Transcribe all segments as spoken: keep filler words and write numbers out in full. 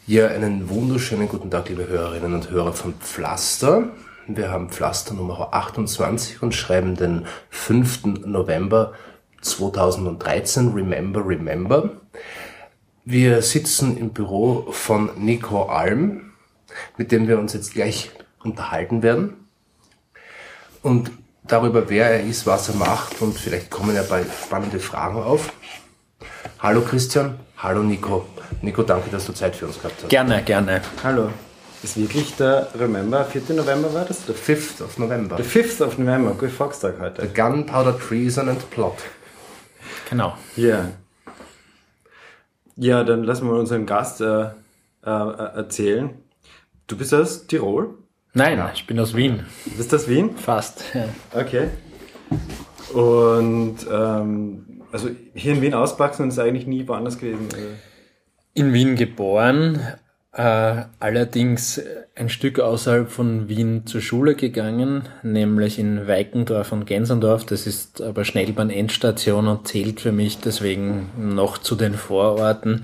Ja, einen wunderschönen guten Tag, liebe Hörerinnen und Hörer von Pflaster. Wir haben Pflaster Nummer achtundzwanzig und schreiben den fünften November zweitausenddreizehn. Remember, remember. Wir sitzen im Büro von Nico Alm, mit dem wir uns jetzt gleich unterhalten werden. Und darüber, wer er ist, was er macht, und vielleicht kommen ja bald spannende Fragen auf. Hallo Christian, hallo Nico. Nico, danke, dass du Zeit für uns gehabt hast. Gerne, gerne. Hallo. Ist wirklich der Remember, vierten November war das? The fifth of November. Der fifth of November, gut Volkstag heute. The Gunpowder Treason and Plot. Genau. Ja. Yeah. Ja, dann lassen wir unseren Gast äh, äh, erzählen. Du bist aus Tirol? Nein, ja. Ich bin aus Wien. Du bist aus Wien? Fast, ja. Okay. Und ähm, also hier in Wien ausgewachsen und ist eigentlich nie woanders gewesen? Oder? In Wien geboren, äh, allerdings ein Stück außerhalb von Wien zur Schule gegangen, nämlich in Weikendorf und Gensendorf. Das ist aber Schnellbahn-Endstation und zählt für mich deswegen noch zu den Vororten.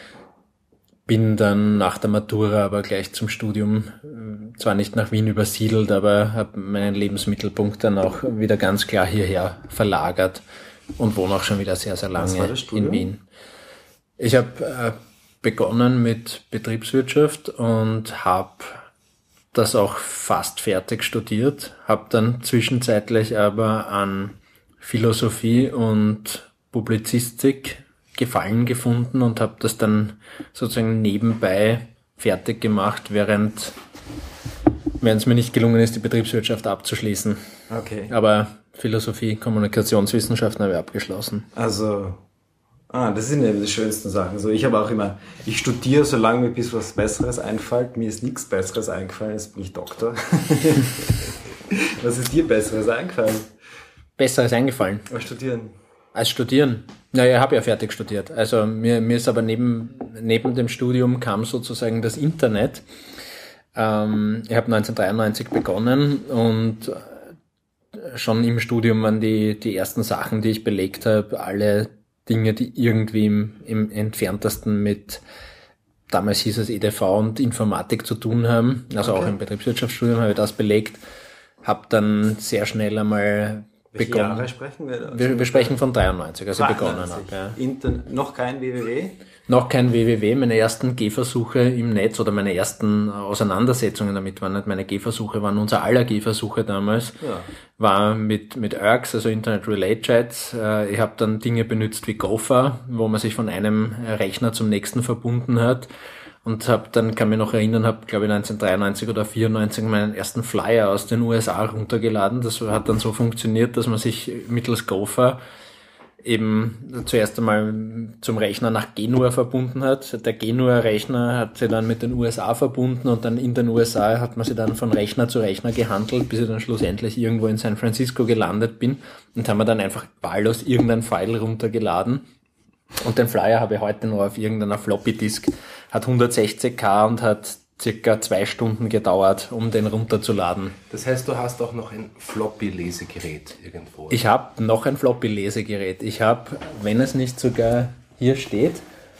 Bin dann nach der Matura aber gleich zum Studium, zwar nicht nach Wien übersiedelt, aber habe meinen Lebensmittelpunkt dann auch wieder ganz klar hierher verlagert und wohne auch schon wieder sehr, sehr lange in Wien. Ich habe äh, begonnen mit Betriebswirtschaft und habe das auch fast fertig studiert, habe dann zwischenzeitlich aber an Philosophie und Publizistik Gefallen gefunden und habe das dann sozusagen nebenbei fertig gemacht, während während es mir nicht gelungen ist, die Betriebswirtschaft abzuschließen. Okay. Aber Philosophie, Kommunikationswissenschaften habe ich abgeschlossen. Also, ah, das sind ja die schönsten Sachen. So, ich habe auch immer, ich studiere so lange, bis was Besseres einfällt. Mir ist nichts Besseres eingefallen, jetzt bin ich Doktor. Was ist dir Besseres eingefallen? Besseres eingefallen? Was studieren? Als Studieren? Naja, ich habe ja fertig studiert. Also mir, mir ist aber neben, neben dem Studium kam sozusagen das Internet. Ähm, ich habe neunzehnhundertdreiundneunzig begonnen und schon im Studium waren die, die ersten Sachen, die ich belegt habe, alle Dinge, die irgendwie im, im entferntesten mit, damals hieß es E D V und Informatik zu tun haben. Also okay. Auch im Betriebswirtschaftsstudium habe ich das belegt. Habe dann sehr schnell einmal Welche begonnen. Jahre sprechen wir da? Wir, wir sprechen von dreiundneunzig, als ich begonnen habe. Ja. Inter- noch kein W W W? Noch kein W W W. Meine ersten Gehversuche im Netz oder meine ersten Auseinandersetzungen damit waren nicht meine Gehversuche, waren unser aller Gehversuche damals. Ja. War mit mit I R Cs, also Internet Relay Chats. Ich habe dann Dinge benutzt wie Gopher, wo man sich von einem Rechner zum nächsten verbunden hat. Und habe dann, kann mich noch erinnern, habe glaube ich neunzehnhundertdreiundneunzig oder vierundneunzig meinen ersten Flyer aus den U S A runtergeladen. Das hat dann so funktioniert, dass man sich mittels Gopher eben zuerst einmal zum Rechner nach Genua verbunden hat. Der Genua-Rechner hat sich dann mit den U S A verbunden und dann in den U S A hat man sich dann von Rechner zu Rechner gehandelt, bis ich dann schlussendlich irgendwo in San Francisco gelandet bin und haben wir dann einfach wahllos irgendein File runtergeladen. Und den Flyer habe ich heute noch auf irgendeiner Floppy-Disk, hat hundertsechzig K und hat circa zwei Stunden gedauert, um den runterzuladen. Das heißt, du hast auch noch ein Floppy-Lesegerät irgendwo? Ich habe noch ein Floppy-Lesegerät. Ich habe, wenn es nicht sogar hier steht,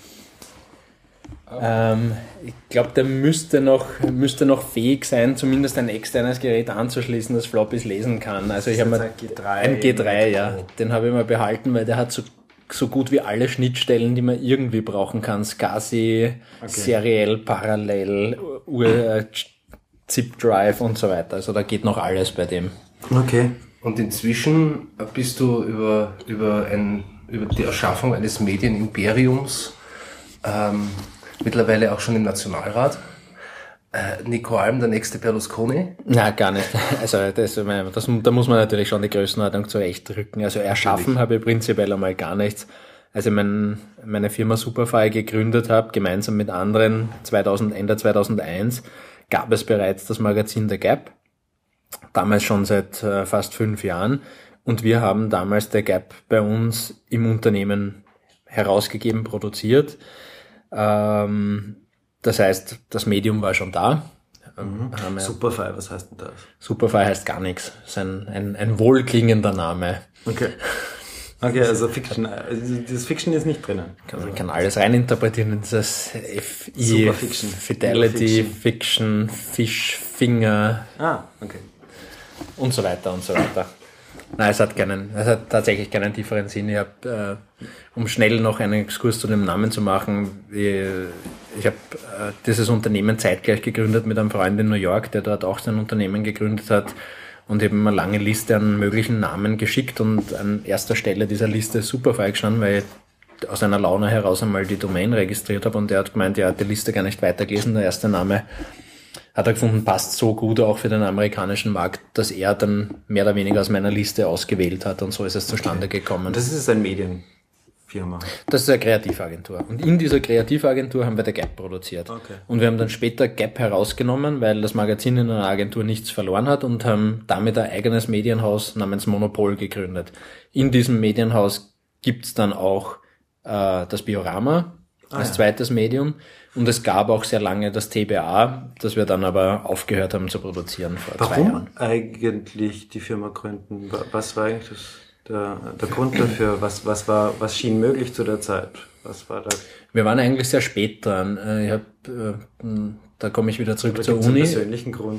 oh. ähm, ich glaube, der müsste noch, müsste noch fähig sein, zumindest ein externes Gerät anzuschließen, das Floppys lesen kann. Also ich habe mal ein G drei. Ein G drei, ja. Den habe ich mal behalten, weil der hat so so gut wie alle Schnittstellen, die man irgendwie brauchen kann. SCSI, okay. Seriell, Parallel, Zip-Drive und so weiter. Also da geht noch alles bei dem. Okay. Und inzwischen bist du über, über, ein, über die Erschaffung eines Medienimperiums ähm, mittlerweile auch schon im Nationalrat. Äh, Nico Alm, der nächste Berlusconi? Na, gar nicht. Also das, das, da muss man natürlich schon die Größenordnung zurechtrücken. Also erschaffen natürlich. Habe ich prinzipiell einmal gar nichts. Als ich mein, meine Firma Superfy gegründet habe, gemeinsam mit anderen, zweitausend, Ende zweitausendeins, gab es bereits das Magazin The Gap. Damals schon seit äh, fast fünf Jahren. Und wir haben damals The Gap bei uns im Unternehmen herausgegeben, produziert. Ähm, Das heißt, das Medium war schon da. Mhm. Ja Superfy, was heißt denn das? Superfy heißt gar nichts. Das ist ein, ein, ein wohlklingender Name. Okay. Okay, also Fiction, also das Fiction ist nicht drinnen. Man also kann alles reininterpretieren in das F I, Super Fiction. Fidelity, Fiction, Fish, Finger. Ah, okay. Und so weiter und so weiter. Nein, es hat keinen, es hat tatsächlich keinen tieferen Sinn. Ich habe, äh, um schnell noch einen Exkurs zu dem Namen zu machen, ich, ich habe äh, dieses Unternehmen zeitgleich gegründet mit einem Freund in New York, der dort auch sein Unternehmen gegründet hat, und ich habe ihm eine lange Liste an möglichen Namen geschickt, und an erster Stelle dieser Liste ist Superfly gestanden, weil ich aus einer Laune heraus einmal die Domain registriert habe, und er hat gemeint, er hat die Liste gar nicht weitergelesen. Der erste Name hat er gefunden, passt so gut auch für den amerikanischen Markt, dass er dann mehr oder weniger aus meiner Liste ausgewählt hat, und so ist es zustande Okay. gekommen. Und das ist eine Medienfirma? Das ist eine Kreativagentur. Und in dieser Kreativagentur haben wir The Gap produziert. Okay. Und wir haben dann später Gap herausgenommen, weil das Magazin in einer Agentur nichts verloren hat, und haben damit ein eigenes Medienhaus namens Monopol gegründet. In diesem Medienhaus gibt's dann auch äh, das Biorama ah, als ja. zweites Medium. Und es gab auch sehr lange das T B A, das wir dann aber aufgehört haben zu produzieren vor Warum zwei Jahren. eigentlich die Firma gründen? Was war eigentlich das, der, der Grund dafür? Was, was war, was schien möglich zu der Zeit? Was war da? Wir waren eigentlich sehr spät dran. Ich hab, da komme ich wieder zurück Oder zur gibt's Uni. einen persönlichen Grund?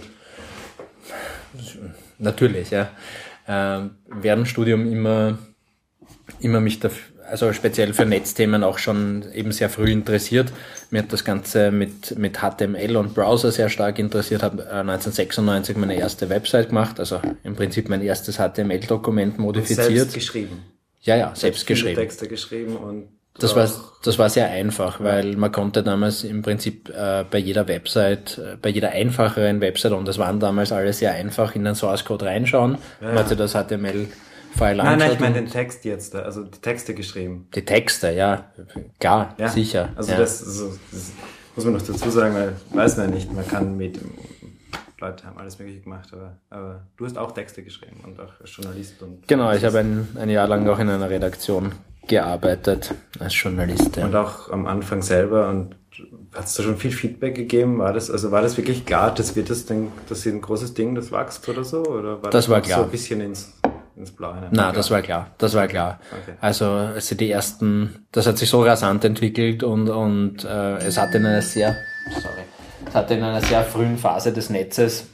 Natürlich, ja. Ähm, während dem Studium immer, immer mich dafür, also speziell für Netzthemen auch schon eben sehr früh interessiert. Mir hat das Ganze mit, mit H T M L und Browser sehr stark interessiert, habe neunzehnhundertsechsundneunzig meine erste Website gemacht, also im Prinzip mein erstes H T M L-Dokument modifiziert. Selbst geschrieben? Ja, ja, selbst geschrieben. Texte geschrieben und Das war, das war sehr einfach, weil man konnte damals im Prinzip äh, bei jeder Website, äh, bei jeder einfacheren Website, und das waren damals alle sehr einfach, in den Source Code reinschauen, ja, man hatte das H T M L-File Nein, anschaut. nein, ich meine den Text jetzt, also die Texte geschrieben. Die Texte, ja, klar, Ja, sicher. Also ja. das, also das muss man noch dazu sagen, weil weiß man nicht, man kann mit, Leute haben alles mögliche gemacht, aber, aber du hast auch Texte geschrieben und auch als Journalist. Und Genau, ich habe ein, ein Jahr lang auch in einer Redaktion gearbeitet als Journalist. Ja. Und auch am Anfang selber, und hat es da schon viel Feedback gegeben? War das, also war das wirklich klar, dass wird das Ding, das ist ein großes Ding, das wächst oder so? Oder war das, Das war noch klar. so ein bisschen ins, ins Blaue hinein? Na, das war klar, das war klar. Okay. Also, also die ersten, das hat sich so rasant entwickelt, und, und äh, es hatte in einer sehr, sorry, es hatte in einer sehr frühen Phase des Netzes,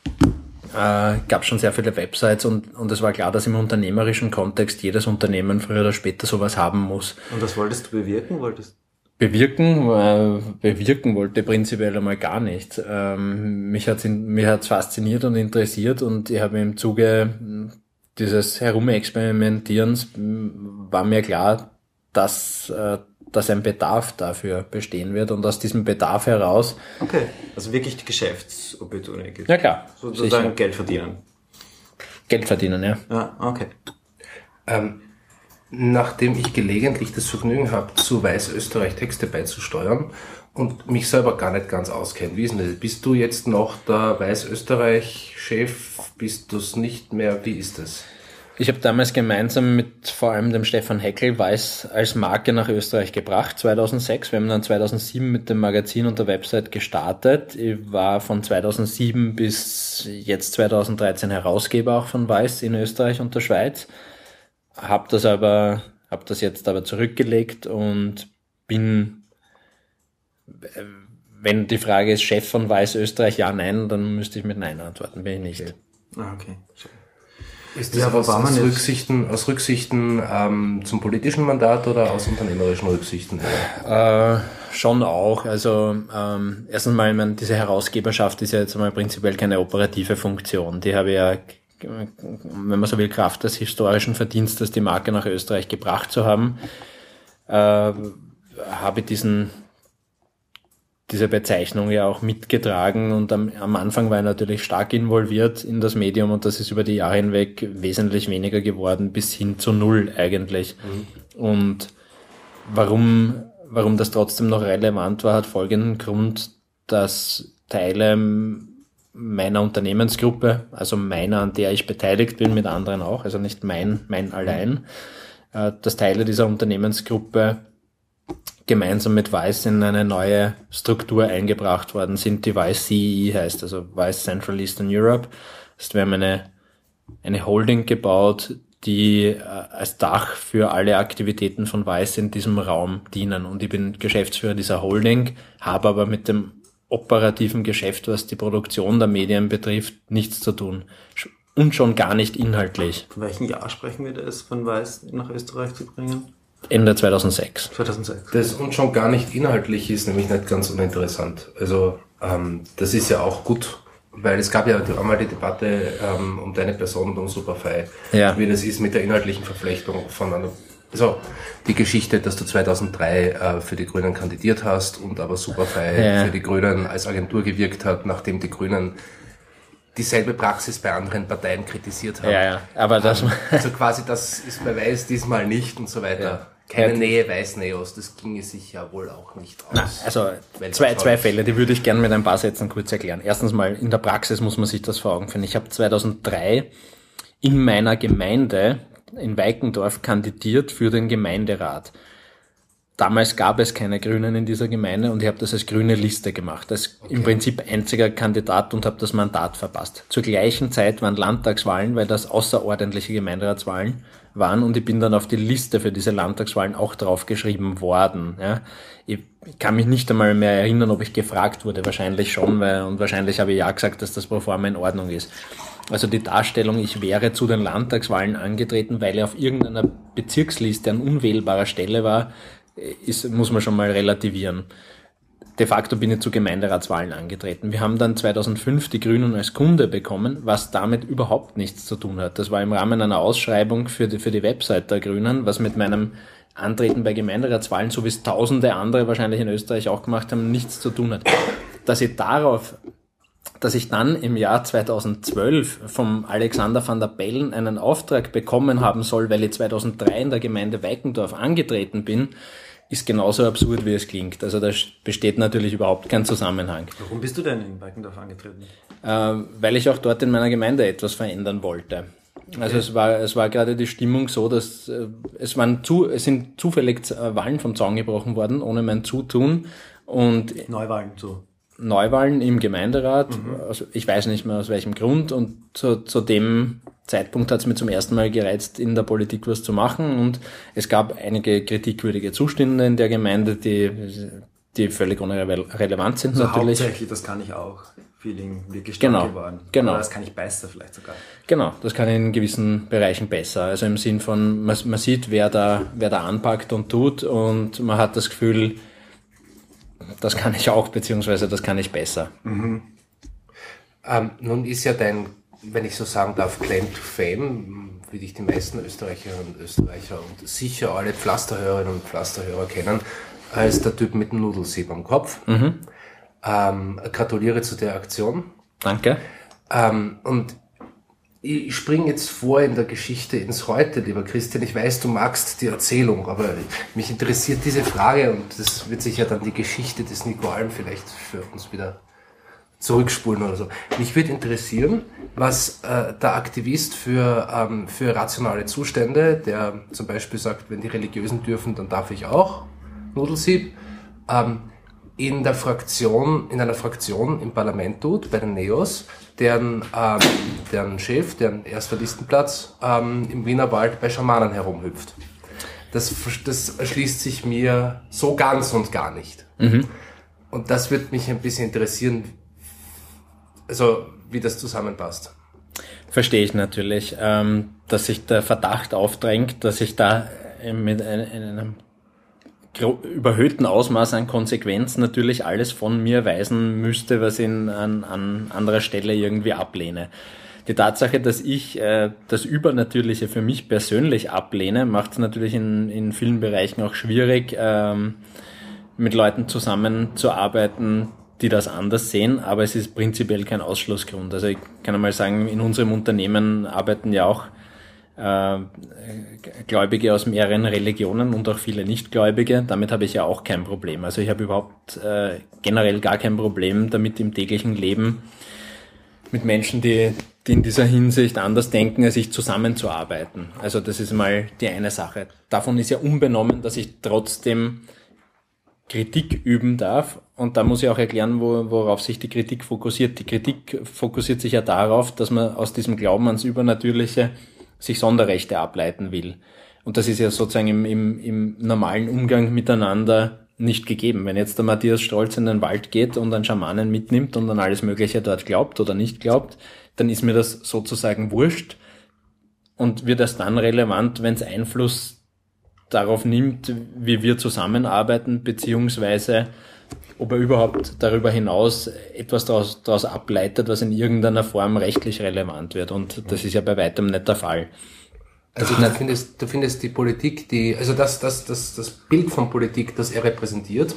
äh, gab schon sehr viele Websites, und, und es war klar, dass im unternehmerischen Kontext jedes Unternehmen früher oder später sowas haben muss. Und was wolltest du bewirken? Wolltest Bewirken, äh, bewirken wollte prinzipiell einmal gar nicht. Ähm, mich hat's in, mich hat's fasziniert und interessiert, und ich habe im Zuge dieses Herumexperimentierens war mir klar, dass, äh, dass ein Bedarf dafür bestehen wird, und aus diesem Bedarf heraus. Okay, also wirklich die Geschäftsopportunität. Ja klar. Sozusagen sicher. Geld verdienen. Geld verdienen, ja. Ja, okay. Ähm, nachdem ich gelegentlich das Vergnügen habe, zu Weiß Österreich Texte beizusteuern und mich selber gar nicht ganz auskenne, wie ist denn das? Bist du jetzt noch der Weiß Österreich Chef? Bist du es nicht mehr? Wie ist das? Ich habe damals gemeinsam mit vor allem dem Stefan Heckel Weiß als Marke nach Österreich gebracht, zweitausendsechs. Wir haben dann zweitausendsieben mit dem Magazin und der Website gestartet. Ich war von zweitausendsieben bis jetzt zweitausenddreizehn Herausgeber auch von Weiß in Österreich und der Schweiz. Hab das aber, hab das jetzt aber zurückgelegt und bin, wenn die Frage ist, Chef von Weiß Österreich, ja, nein, dann müsste ich mit Nein antworten, bin ich nicht. Ah, okay. Ist das Ja, aus, war man aus jetzt- Rücksichten, aus Rücksichten ähm, zum politischen Mandat oder aus unternehmerischen Rücksichten? Äh, schon auch. Also ähm, erstens mal, ich meine, diese Herausgeberschaft ist ja jetzt einmal prinzipiell keine operative Funktion. Die habe ja, wenn man so will, Kraft des historischen Verdienstes, die Marke nach Österreich gebracht zu haben, äh, habe ich diesen diese Bezeichnung ja auch mitgetragen, und am, am Anfang war ich natürlich stark involviert in das Medium, und das ist über die Jahre hinweg wesentlich weniger geworden, bis hin zu null eigentlich. Mhm. Und warum, warum das trotzdem noch relevant war, hat folgenden Grund, dass Teile meiner Unternehmensgruppe, also meiner, an der ich beteiligt bin, mit anderen auch, also nicht mein, mein allein, äh, dass Teile dieser Unternehmensgruppe gemeinsam mit Weiß in eine neue Struktur eingebracht worden sind, die Weiß C E E heißt, also Weiß Central Eastern Europe. Das heißt, wir haben eine, eine Holding gebaut, die äh, als Dach für alle Aktivitäten von Weiß in diesem Raum dienen. Und ich bin Geschäftsführer dieser Holding, habe aber mit dem operativen Geschäft, was die Produktion der Medien betrifft, nichts zu tun. Und schon gar nicht inhaltlich. Von welchem Jahr sprechen wir das, von Weiß nach Österreich zu bringen? Ende zweitausendsechs. zweitausendsechs. Das und schon gar nicht inhaltlich ist nämlich nicht ganz uninteressant. Also ähm, das ist ja auch gut, weil es gab ja einmal die Debatte ähm, um deine Person und um Superfei, ja. wie das ist mit der inhaltlichen Verflechtung von einer. Also die Geschichte, dass du zweitausenddrei äh, für die Grünen kandidiert hast und aber Superfei ja. für die Grünen als Agentur gewirkt hat, nachdem die Grünen dieselbe Praxis bei anderen Parteien kritisiert haben. Ja, ja. Aber das ähm, also quasi das ist bei Weiß diesmal nicht und so weiter. Ja. Keine ja. Nähe Weiß-Neos, das ginge sich ja wohl auch nicht aus. Na, also zwei, zwei Fälle, die würde ich gerne mit ein paar Sätzen kurz erklären. Erstens mal, in der Praxis muss man sich das vor Augen führen. Ich habe zweitausenddrei in meiner Gemeinde in Weikendorf kandidiert für den Gemeinderat. Damals gab es keine Grünen in dieser Gemeinde und ich habe das als grüne Liste gemacht, als okay. im Prinzip einziger Kandidat und habe das Mandat verpasst. Zur gleichen Zeit waren Landtagswahlen, weil das außerordentliche Gemeinderatswahlen waren und ich bin dann auf die Liste für diese Landtagswahlen auch draufgeschrieben worden. Ja. Ich kann mich nicht einmal mehr erinnern, ob ich gefragt wurde, wahrscheinlich schon, weil und wahrscheinlich habe ich ja gesagt, dass das pro forma in Ordnung ist. Also die Darstellung, ich wäre zu den Landtagswahlen angetreten, weil er auf irgendeiner Bezirksliste an unwählbarer Stelle war, ist, muss man schon mal relativieren. De facto bin ich zu Gemeinderatswahlen angetreten. Wir haben dann zweitausendfünf die Grünen als Kunde bekommen, was damit überhaupt nichts zu tun hat. Das war im Rahmen einer Ausschreibung für die, für die Website der Grünen, was mit meinem Antreten bei Gemeinderatswahlen, so wie es tausende andere wahrscheinlich in Österreich auch gemacht haben, nichts zu tun hat. Dass ich darauf, dass ich dann im Jahr zweitausendzwölf vom Alexander van der Bellen einen Auftrag bekommen haben soll, weil ich zweitausenddrei in der Gemeinde Weikendorf angetreten bin, ist genauso absurd, wie es klingt. Also da besteht natürlich überhaupt kein Zusammenhang. Warum bist du denn in Weikendorf angetreten? Äh, weil ich auch dort in meiner Gemeinde etwas verändern wollte. Okay. Also es war es war gerade die Stimmung so, dass äh, es waren zu es sind zufällig äh, Wahlen vom Zaun gebrochen worden, ohne mein Zutun und Neuwahlen zu. Neuwahlen im Gemeinderat. Mhm. Also ich weiß nicht mehr aus welchem Grund und zu, zu dem Zeitpunkt hat es mir zum ersten Mal gereizt, in der Politik was zu machen und es gab einige kritikwürdige Zustände in der Gemeinde, die, die völlig ohne Relevanz sind also natürlich. Hauptsächlich, das kann ich auch. Feeling wirklich stark genau, geworden. Genau. Oder das kann ich besser vielleicht sogar. Genau, das kann ich in gewissen Bereichen besser. Also im Sinn von, man, man sieht, wer da, wer da anpackt und tut und man hat das Gefühl, das kann ich auch, beziehungsweise das kann ich besser. Mhm. Ähm, nun ist ja dein, wenn ich so sagen darf, Claim to Fame, wie dich die meisten Österreicherinnen und Österreicher und sicher alle Pflasterhörerinnen und Pflasterhörer kennen, als der Typ mit dem Nudelsieb am Kopf. Mhm. Ähm, gratuliere zu der Aktion. Danke. Ähm, und ich springe jetzt vor in der Geschichte ins Heute, lieber Christian. Ich weiß, du magst die Erzählung, aber mich interessiert diese Frage und das wird sich ja dann die Geschichte des Nico Alm vielleicht für uns wieder zurückspulen oder so. Mich würde interessieren, was äh, der Aktivist für, ähm, für rationale Zustände, der zum Beispiel sagt, wenn die Religiösen dürfen, dann darf ich auch, Nudelsieb, ähm, in der Fraktion, in einer Fraktion im Parlament tut, bei den Neos, deren, ähm, deren Chef, deren erster Listenplatz ähm, im Wienerwald bei Schamanen herumhüpft. Das, das erschließt sich mir so ganz und gar nicht. Mhm. Und das würde mich ein bisschen interessieren, also wie das zusammenpasst. Verstehe ich natürlich, ähm, dass sich der Verdacht aufdrängt, dass ich da mit einem überhöhten Ausmaß an Konsequenz natürlich alles von mir weisen müsste, was ich an, an anderer Stelle irgendwie ablehne. Die Tatsache, dass ich äh, das Übernatürliche für mich persönlich ablehne, macht es natürlich in, in vielen Bereichen auch schwierig, ähm, mit Leuten zusammenzuarbeiten, die das anders sehen, aber es ist prinzipiell kein Ausschlussgrund. Also ich kann einmal sagen, in unserem Unternehmen arbeiten ja auch äh, Gläubige aus mehreren Religionen und auch viele Nichtgläubige. Damit habe ich ja auch kein Problem. Also ich habe überhaupt äh, generell gar kein Problem damit im täglichen Leben mit Menschen, die, die in dieser Hinsicht anders denken, als ich zusammenzuarbeiten. Also das ist mal die eine Sache. Davon ist ja unbenommen, dass ich trotzdem Kritik üben darf. Und da muss ich auch erklären, wo, worauf sich die Kritik fokussiert. Die Kritik fokussiert sich ja darauf, dass man aus diesem Glauben ans Übernatürliche sich Sonderrechte ableiten will. Und das ist ja sozusagen im, im, im normalen Umgang miteinander nicht gegeben. Wenn jetzt der Matthias Strolz in den Wald geht und einen Schamanen mitnimmt und an alles Mögliche dort glaubt oder nicht glaubt, dann ist mir das sozusagen wurscht und wird erst dann relevant, wenn es Einfluss darauf nimmt, wie wir zusammenarbeiten, beziehungsweise ob er überhaupt darüber hinaus etwas daraus, daraus ableitet, was in irgendeiner Form rechtlich relevant wird. Und das ist ja bei weitem nicht der Fall. Also du findest, du findest die Politik, die, also das, das, das, das Bild von Politik, das er repräsentiert,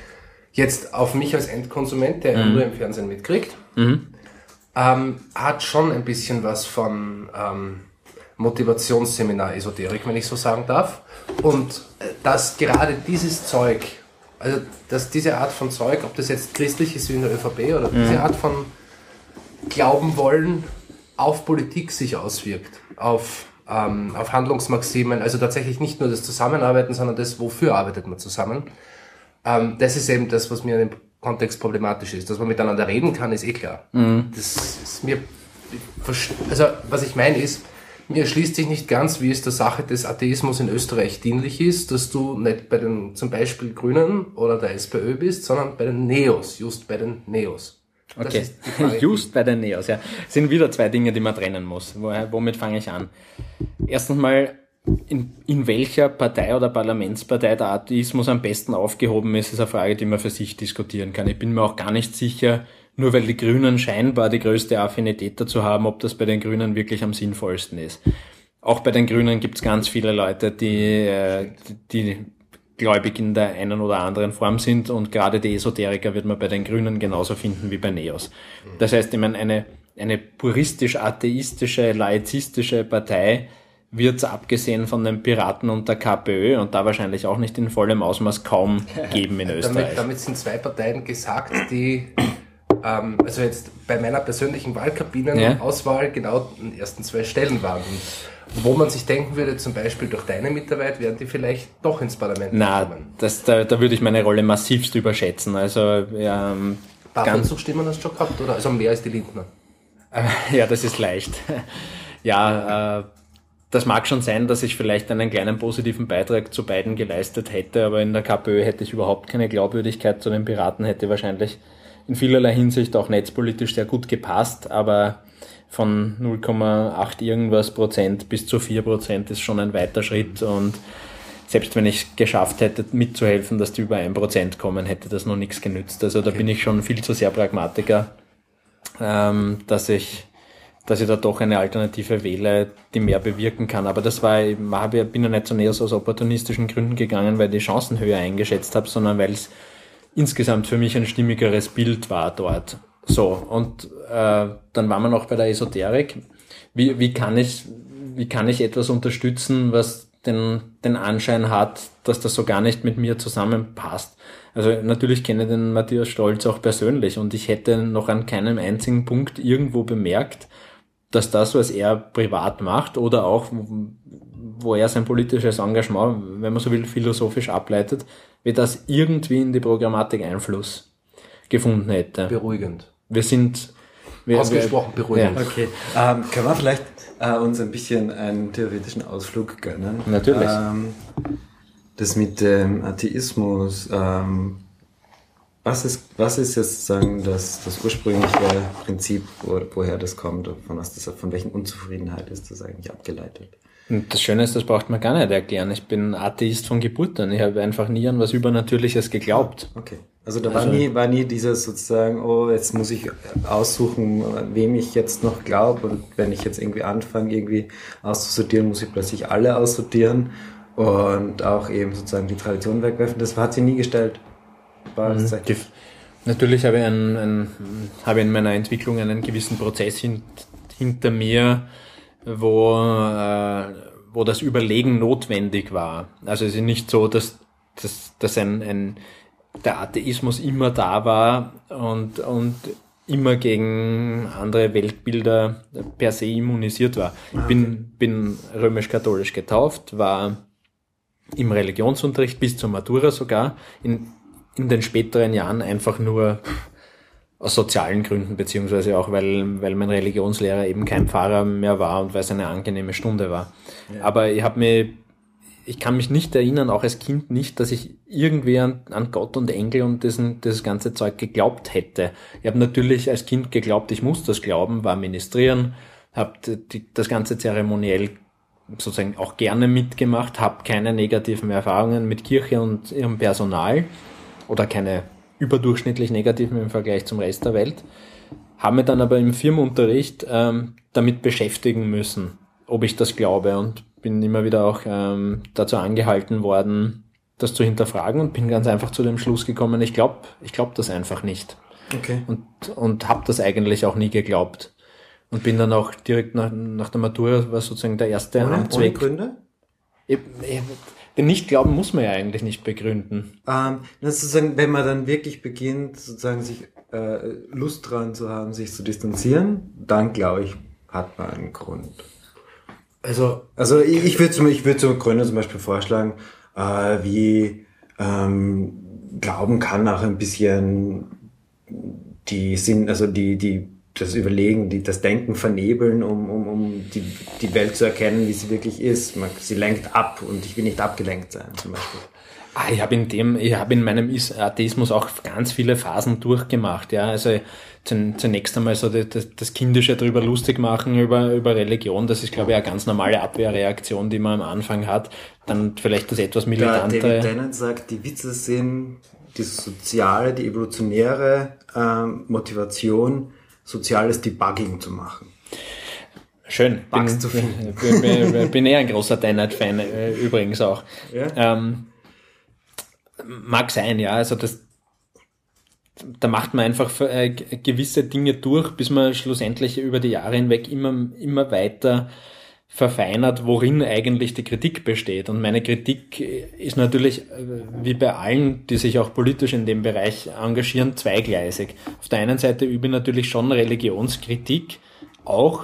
jetzt auf mich als Endkonsument, der mhm. nur im Fernsehen mitkriegt, mhm. ähm, hat schon ein bisschen was von ähm, Motivationsseminar-Esoterik, wenn ich so sagen darf. Und dass gerade dieses Zeug, also dass diese Art von Zeug, ob das jetzt christlich ist wie in der ÖVP oder mhm. diese Art von Glauben wollen, auf Politik sich auswirkt, auf ähm, auf Handlungsmaximen, also tatsächlich nicht nur das Zusammenarbeiten, sondern das, wofür arbeitet man zusammen. Ähm, das ist eben das, was mir in dem Kontext problematisch ist. Dass man miteinander reden kann, ist eh klar. Mhm. Das ist mir, also was ich meine ist, mir erschließt sich nicht ganz, wie es der Sache des Atheismus in Österreich dienlich ist, dass du nicht bei den zum Beispiel Grünen oder der SPÖ bist, sondern bei den Neos, just bei den Neos. Das okay, just bei den Neos, ja. Es sind wieder zwei Dinge, die man trennen muss. Woher, womit fange ich an? Erstens mal, in, in welcher Partei oder Parlamentspartei der Atheismus am besten aufgehoben ist, ist eine Frage, die man für sich diskutieren kann. Ich bin mir auch gar nicht sicher, nur weil die Grünen scheinbar die größte Affinität dazu haben, ob das bei den Grünen wirklich am sinnvollsten ist. Auch bei den Grünen gibt es ganz viele Leute, die, äh, die gläubig in der einen oder anderen Form sind, und gerade die Esoteriker wird man bei den Grünen genauso finden wie bei Neos. Das heißt, ich meine, eine, eine puristisch-atheistische, laizistische Partei wird es abgesehen von den Piraten und der KPÖ und da wahrscheinlich auch nicht in vollem Ausmaß kaum geben in Österreich. Damit, damit sind zwei Parteien gesagt, die ähm, also jetzt bei meiner persönlichen Wahlkabinenauswahl ja. genau an den ersten zwei Stellen waren. Und wo man sich denken würde, zum Beispiel durch deine Mitarbeit, werden die vielleicht doch ins Parlament Na, kommen. Das, da, da würde ich meine Rolle massivst überschätzen. Also ähm, Zustimmen hast du schon gehabt, oder? Also mehr als die Lindner? Äh, ja, das ist leicht. ja, äh, das mag schon sein, dass ich vielleicht einen kleinen positiven Beitrag zu beiden geleistet hätte, aber in der KPÖ hätte ich überhaupt keine Glaubwürdigkeit. Zu den Piraten hätte wahrscheinlich in vielerlei Hinsicht auch netzpolitisch sehr gut gepasst, aber von null Komma acht irgendwas Prozent bis zu vier Prozent ist schon ein weiter Schritt, und selbst wenn ich geschafft hätte, mitzuhelfen, dass die über ein Prozent kommen, hätte das noch nichts genützt. Also da okay. bin ich schon viel zu sehr Pragmatiker, ähm, dass ich dass ich da doch eine Alternative wähle, die mehr bewirken kann. Aber das war, ich bin ja nicht so näher so aus opportunistischen Gründen gegangen, weil ich die Chancen höher eingeschätzt habe, sondern weil es insgesamt für mich ein stimmigeres Bild war dort. So, und äh, dann waren wir noch bei der Esoterik. Wie, wie kann ich, wie kann ich etwas unterstützen, was den, den Anschein hat, dass das so gar nicht mit mir zusammenpasst? Also natürlich kenne ich den Matthias Strolz auch persönlich, und ich hätte noch an keinem einzigen Punkt irgendwo bemerkt, dass das, was er privat macht oder auch, wo er sein politisches Engagement, wenn man so will, philosophisch ableitet, wie das irgendwie in die Programmatik Einfluss gefunden hätte. Beruhigend. Wir sind... Wir, Ausgesprochen wir, beruhigend. Ja. Okay, ähm, können wir vielleicht äh, uns ein bisschen einen theoretischen Ausflug gönnen? Natürlich. Ähm, das mit dem Atheismus... Ähm, Was ist, was ist jetzt sozusagen das, das ursprüngliche Prinzip, wo, woher das kommt, von, was das, von welchen Unzufriedenheit ist das eigentlich abgeleitet? Und das Schöne ist, das braucht man gar nicht erklären. Ich bin Atheist von Geburt an. Ich habe einfach nie an was Übernatürliches geglaubt. Okay. Also da war also, nie, war nie dieses sozusagen, oh, jetzt muss ich aussuchen, wem ich jetzt noch glaube, und wenn ich jetzt irgendwie anfange, irgendwie auszusortieren, muss ich plötzlich alle aussortieren und auch eben sozusagen die Tradition wegwerfen. Das hat sie nie gestellt. Mhm. Natürlich habe ich, ein, ein, habe ich in meiner Entwicklung einen gewissen Prozess hint, hinter mir, wo, äh, wo das Überlegen notwendig war. Also es ist nicht so, dass, dass, dass ein, ein, der Atheismus immer da war und, und immer gegen andere Weltbilder per se immunisiert war. Ich bin, bin römisch-katholisch getauft, war im Religionsunterricht bis zur Matura sogar in in den späteren Jahren einfach nur aus sozialen Gründen, beziehungsweise auch, weil, weil mein Religionslehrer eben kein Pfarrer mehr war und weil es eine angenehme Stunde war. Ja. Aber ich habe mir, ich kann mich nicht erinnern, auch als Kind nicht, dass ich irgendwie an, an Gott und Engel und diesen, dieses ganze Zeug geglaubt hätte. Ich habe natürlich als Kind geglaubt, ich muss das glauben, war ministrieren, habe das ganze zeremoniell sozusagen auch gerne mitgemacht, habe keine negativen Erfahrungen mit Kirche und ihrem Personal oder keine überdurchschnittlich negativen im Vergleich zum Rest der Welt, haben wir dann aber im Firmenunterricht ähm, damit beschäftigen müssen, ob ich das glaube, und bin immer wieder auch ähm, dazu angehalten worden, das zu hinterfragen, und bin ganz einfach zu dem Schluss gekommen, ich glaube ich glaub das einfach nicht. Okay. Und, und habe das eigentlich auch nie geglaubt. Und bin dann auch direkt nach, nach der Matura, war sozusagen der erste Amtsweg. Ohne Gründe? Ich, ich, den Nicht-Glauben muss man ja eigentlich nicht begründen. Ähm, das ist sozusagen, wenn man dann wirklich beginnt, sozusagen sich äh, Lust dran zu haben, sich zu distanzieren, dann glaube ich, hat man einen Grund. Also, also ich, ich würde zum, ich würde zum Gründe zum Beispiel vorschlagen, äh, wie ähm, Glauben kann auch ein bisschen die Sinn, also die die das Überlegen, die, das Denken vernebeln, um, um, um die, die Welt zu erkennen, wie sie wirklich ist. Man, sie lenkt ab, und ich will nicht abgelenkt sein, zum Beispiel. Ah, ich habe in dem, ich habe in meinem Atheismus auch ganz viele Phasen durchgemacht, ja. Also zunächst einmal so das, das Kindische drüber lustig machen über, über Religion, das ist, glaube ich, eine ganz normale Abwehrreaktion, die man am Anfang hat. Dann vielleicht das etwas militante. Ja, David Tennant sagt, die Witze sind die soziale, die evolutionäre ähm, Motivation, soziales Debugging zu machen. Schön. Bugs Bin, zu finden. bin, bin, bin eher ein großer Tenet-Fan, äh, übrigens auch. Ja? Ähm, mag sein, ja. Also das, da macht man einfach äh, gewisse Dinge durch, bis man schlussendlich über die Jahre hinweg immer, immer weiter verfeinert, worin eigentlich die Kritik besteht. Und meine Kritik ist natürlich, wie bei allen, die sich auch politisch in dem Bereich engagieren, zweigleisig. Auf der einen Seite übe ich natürlich schon Religionskritik, auch,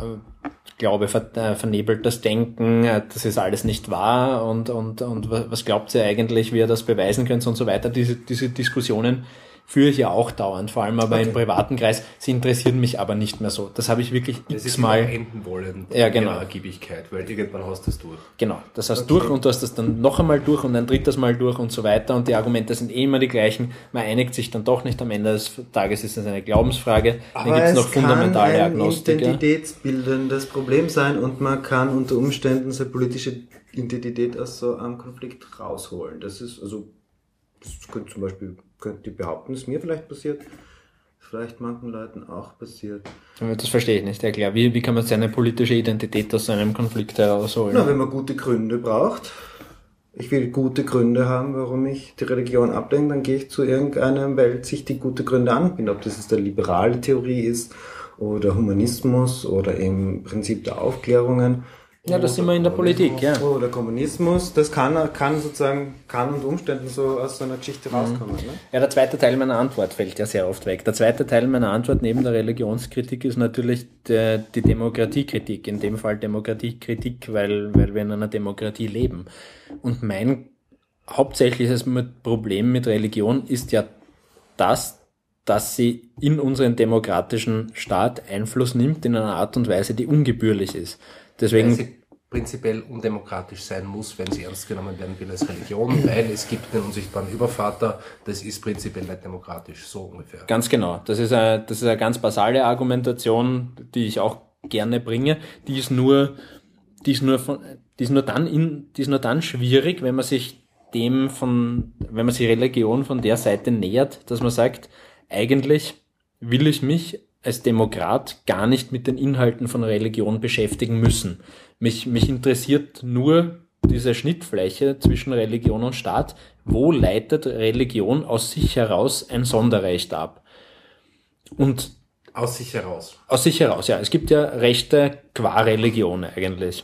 ich glaube, ver, vernebelt das Denken, das ist alles nicht wahr, und, und, und was glaubt ihr eigentlich, wie ihr das beweisen könnt und so weiter. Diese, diese Diskussionen führe ich ja auch dauernd, vor allem aber okay. im privaten Kreis. Sie interessieren mich aber nicht mehr so. Das habe ich wirklich x-mal enden wollen. Ja, genau. Ergiebigkeit, weil irgendwann hast du es durch. Genau, das hast okay. durch, und du hast das dann noch einmal durch und ein drittes Mal durch und so weiter, und die Argumente sind eh immer die gleichen. Man einigt sich dann doch nicht. Am Ende des Tages ist es eine Glaubensfrage. Aber dann gibt es noch es fundamentale kann ein Agnostiker. identitätsbildendes Problem sein, und man kann unter Umständen seine politische Identität aus so einem Konflikt rausholen. Das ist, also, das könnte zum Beispiel, könnte ich behaupten, ist mir vielleicht passiert, vielleicht manchen Leuten auch passiert. Das verstehe ich nicht, erklär. Wie, wie kann man seine politische Identität aus einem Konflikt herausholen? Na, wenn man gute Gründe braucht. Ich will gute Gründe haben, warum ich die Religion ablehne, dann gehe ich zu irgendeiner Weltsicht, die gute Gründe anbietet. Ob das jetzt eine liberale Theorie ist oder Humanismus oder im Prinzip der Aufklärungen. Ja, das sind wir in der Politik, ja. Oder Kommunismus, das kann, kann sozusagen, kann unter Umständen so aus so einer Geschichte mhm. rauskommen. Ne? Ja, der zweite Teil meiner Antwort fällt ja sehr oft weg. Der zweite Teil meiner Antwort neben der Religionskritik ist natürlich der, die Demokratiekritik. In dem Fall Demokratiekritik, weil, weil wir in einer Demokratie leben. Und mein hauptsächliches Problem mit Religion ist ja das, dass sie in unseren demokratischen Staat Einfluss nimmt in einer Art und Weise, die ungebührlich ist. Deswegen, weil sie prinzipiell undemokratisch sein muss, wenn sie ernst genommen werden will als Religion, weil es gibt den unsichtbaren Übervater, das ist prinzipiell nicht demokratisch, so ungefähr. Ganz genau. Das ist eine, das ist eine ganz basale Argumentation, die ich auch gerne bringe. Die ist nur, die ist nur von, die ist nur dann in, die ist nur dann schwierig, wenn man sich dem von, wenn man sich Religion von der Seite nähert, dass man sagt, eigentlich will ich mich als Demokrat gar nicht mit den Inhalten von Religion beschäftigen müssen. Mich, mich interessiert nur diese Schnittfläche zwischen Religion und Staat. Wo leitet Religion aus sich heraus ein Sonderrecht ab? Und aus sich heraus? Aus sich heraus, ja. Es gibt ja Rechte qua Religion eigentlich,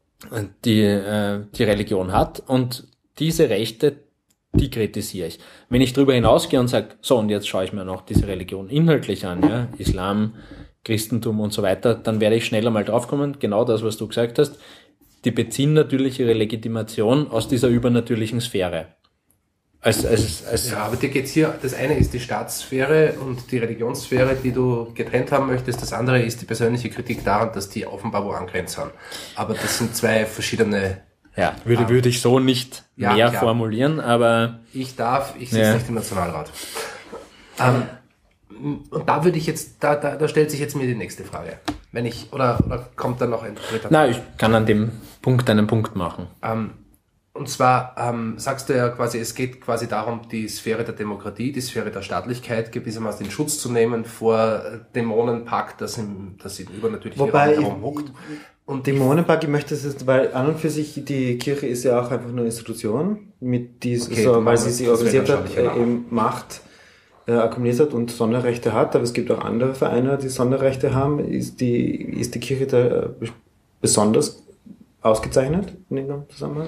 die äh, die Religion hat, und diese Rechte, die kritisiere ich. Wenn ich darüber hinausgehe und sage, so, und jetzt schaue ich mir noch diese Religion inhaltlich an, ja, Islam, Christentum und so weiter, dann werde ich schneller mal draufkommen, genau das, was du gesagt hast, die beziehen natürlich ihre Legitimation aus dieser übernatürlichen Sphäre. Als, als, als Ja, aber dir geht's hier, das eine ist die Staatssphäre und die Religionssphäre, die du getrennt haben möchtest. Das andere ist die persönliche Kritik daran, dass die offenbar wo angrenzen. Aber das sind zwei verschiedene... Ja, würde, ähm, würde ich so nicht ja, mehr klar. formulieren, aber... Ich darf, ich sitze ja. nicht im Nationalrat. Ähm, und da würde ich jetzt, da, da, da stellt sich jetzt mir die nächste Frage. Wenn ich, oder, oder kommt da noch ein dritter? Nein, ich kann an dem Punkt einen Punkt machen. Ähm, Und zwar ähm, sagst du ja quasi, es geht quasi darum, die Sphäre der Demokratie, die Sphäre der Staatlichkeit gewissermaßen in Schutz zu nehmen vor Dämonenpack, das im, das im übernatürlichen Raum herumhuckt. Und Dämonenpack, ich möchte es jetzt, weil an und für sich die Kirche ist ja auch einfach nur eine Institution, mit die okay, so, weil sie sich organisiert hat, äh, eben Macht äh, akkumuliert hat und Sonderrechte hat, aber es gibt auch andere Vereine, die Sonderrechte haben. Ist die, ist die Kirche da äh, besonders ausgezeichnet in dem Zusammenhang?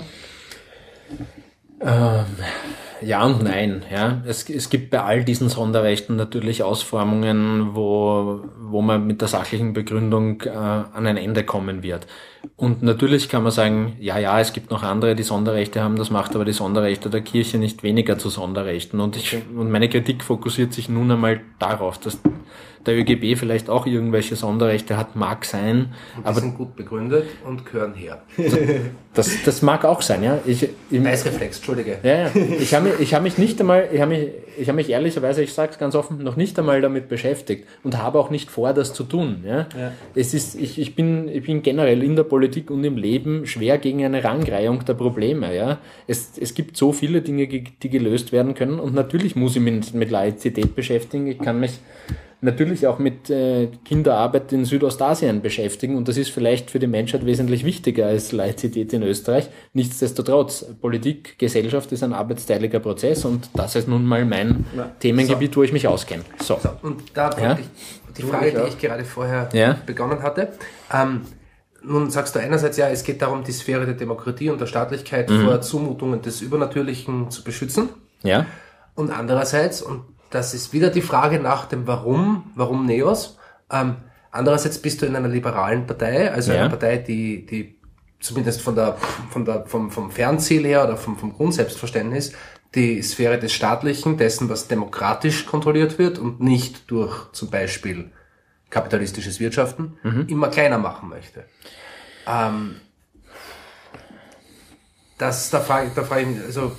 Ähm, ja und nein. Ja. Es, es gibt bei all diesen Sonderrechten natürlich Ausformungen, wo, wo man mit der sachlichen Begründung äh, an ein Ende kommen wird. Und natürlich kann man sagen, ja, ja, es gibt noch andere, die Sonderrechte haben, das macht aber die Sonderrechte der Kirche nicht weniger zu Sonderrechten. Und ich, und meine Kritik fokussiert sich nun einmal darauf, dass der ÖGB vielleicht auch irgendwelche Sonderrechte hat, mag sein. Und die aber sind gut begründet und gehören her. Das, das mag auch sein, ja. Ich, ich, Weißreflex, Entschuldige. Ja, ja. Ich habe mich, ich habe mich nicht einmal, ich habe mich, ich habe mich ehrlicherweise, ich sage es ganz offen, noch nicht einmal damit beschäftigt und habe auch nicht vor, das zu tun. Ja. Ja. Es ist, ich, ich bin, ich bin generell in der Politik und im Leben schwer gegen eine Rangreihung der Probleme. Ja. Es, es gibt so viele Dinge, die gelöst werden können und natürlich muss ich mich mit Laizität beschäftigen. Ich kann mich natürlich auch mit äh, Kinderarbeit in Südostasien beschäftigen und das ist vielleicht für die Menschheit wesentlich wichtiger als Laizität in Österreich. Nichtsdestotrotz, Politik, Gesellschaft ist ein arbeitsteiliger Prozess und das ist nun mal mein ja. Themengebiet, so. wo ich mich auskenne. So. so. Und da ja? ich, die Frage, die ich gerade vorher ja? begonnen hatte. Ähm, nun sagst du einerseits, ja, es geht darum, die Sphäre der Demokratie und der Staatlichkeit mhm. vor Zumutungen des Übernatürlichen zu beschützen. Ja. Und andererseits, und das ist wieder die Frage nach dem Warum, warum Neos. Ähm, andererseits bist du in einer liberalen Partei, also ja. eine Partei, die, die zumindest von der, von der, vom, vom Fernziel her oder vom, vom Grundselbstverständnis die Sphäre des Staatlichen, dessen, was demokratisch kontrolliert wird und nicht durch zum Beispiel kapitalistisches Wirtschaften, mhm. immer kleiner machen möchte. Ähm, das, da frage, da frage ich mich, also,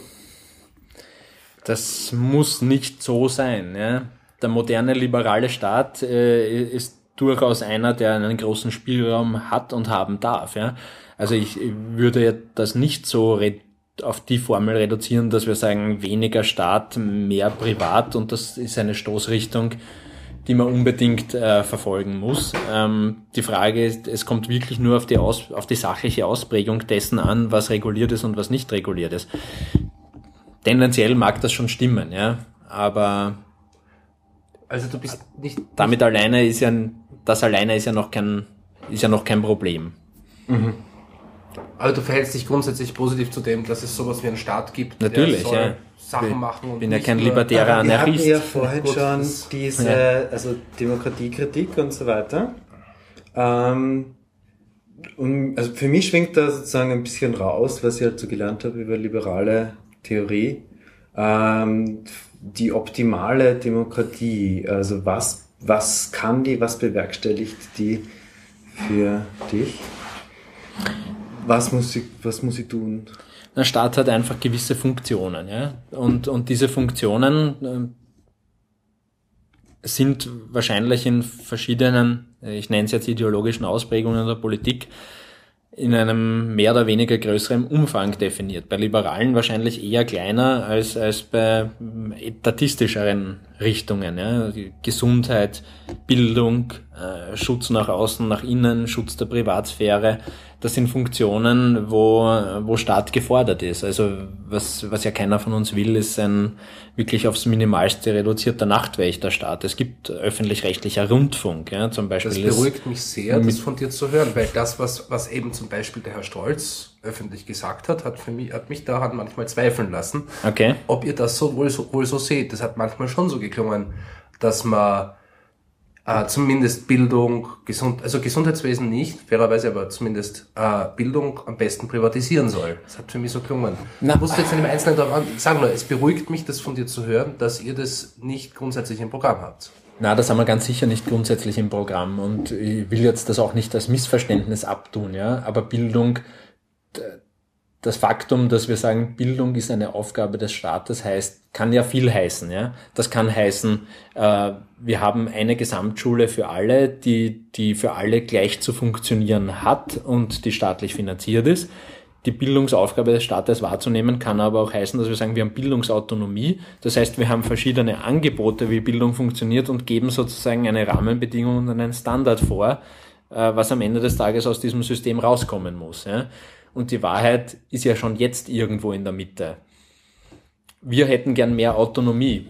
das muss nicht so sein. Ja. Der moderne liberale Staat äh, ist durchaus einer, der einen großen Spielraum hat und haben darf. Ja. Also ich würde das nicht so re- auf die Formel reduzieren, dass wir sagen, weniger Staat, mehr privat und das ist eine Stoßrichtung, die man unbedingt äh, verfolgen muss. Ähm, die Frage ist, es kommt wirklich nur auf die, Aus- auf die sachliche Ausprägung dessen an, was reguliert ist und was nicht reguliert ist. Tendenziell mag das schon stimmen, ja, aber also du bist nicht damit nicht alleine ist ja das alleine ist ja noch kein ist ja noch kein Problem. Mhm. Aber du verhältst dich grundsätzlich positiv zu dem, dass es sowas wie einen Staat gibt, natürlich, der soll ja. Sachen bin, machen und bin ja kein libertärer Anarchist. Wir hatten ja vorhin Gut, schon diese ja. also Demokratiekritik und so weiter. Ähm, und also für mich schwingt da sozusagen ein bisschen raus, was ich halt so gelernt habe über liberale Theorie, ähm, die optimale Demokratie, also was, was kann die, was bewerkstelligt die für dich? Was muss ich, was muss ich tun? Der Staat hat einfach gewisse Funktionen, ja, und, und diese Funktionen äh, sind wahrscheinlich in verschiedenen, ich nenne es jetzt ideologischen Ausprägungen der Politik, in einem mehr oder weniger größeren Umfang definiert. Bei Liberalen wahrscheinlich eher kleiner als, als bei etatistischeren Richtungen. Ja. Gesundheit, Bildung, äh, Schutz nach außen, nach innen, Schutz der Privatsphäre. Das sind Funktionen, wo, wo Staat gefordert ist. Also was, was ja keiner von uns will, ist ein wirklich aufs Minimalste reduzierter Nachtwächterstaat. Es gibt öffentlich-rechtlicher Rundfunk, ja, zum Beispiel. Das beruhigt mich sehr, das von dir zu hören, weil das, was, was eben zum Beispiel der Herr Strolz öffentlich gesagt hat, hat für mich, hat mich daran manchmal zweifeln lassen. Okay. Ob ihr das so wohl, so wohl so seht. Das hat manchmal schon so geklungen, dass man äh, zumindest Bildung, Gesund, also Gesundheitswesen nicht, fairerweise aber zumindest äh, Bildung am besten privatisieren soll. Das hat für mich so gelungen. Ich wusste jetzt nicht im Einzelnen darauf sagen, nur, es beruhigt mich, das von dir zu hören, dass ihr das nicht grundsätzlich im Programm habt. Na, das haben wir ganz sicher nicht grundsätzlich im Programm und ich will jetzt das auch nicht als Missverständnis abtun, ja, aber Bildung, das Faktum, dass wir sagen, Bildung ist eine Aufgabe des Staates, heißt, kann ja viel heißen, ja. Das kann heißen, äh, wir haben eine Gesamtschule für alle, die, die für alle gleich zu funktionieren hat und die staatlich finanziert ist. Die Bildungsaufgabe des Staates wahrzunehmen, kann aber auch heißen, dass wir sagen, wir haben Bildungsautonomie. Das heißt, wir haben verschiedene Angebote, wie Bildung funktioniert und geben sozusagen eine Rahmenbedingung und einen Standard vor, was am Ende des Tages aus diesem System rauskommen muss. Und die Wahrheit ist ja schon jetzt irgendwo in der Mitte. Wir hätten gern mehr Autonomie.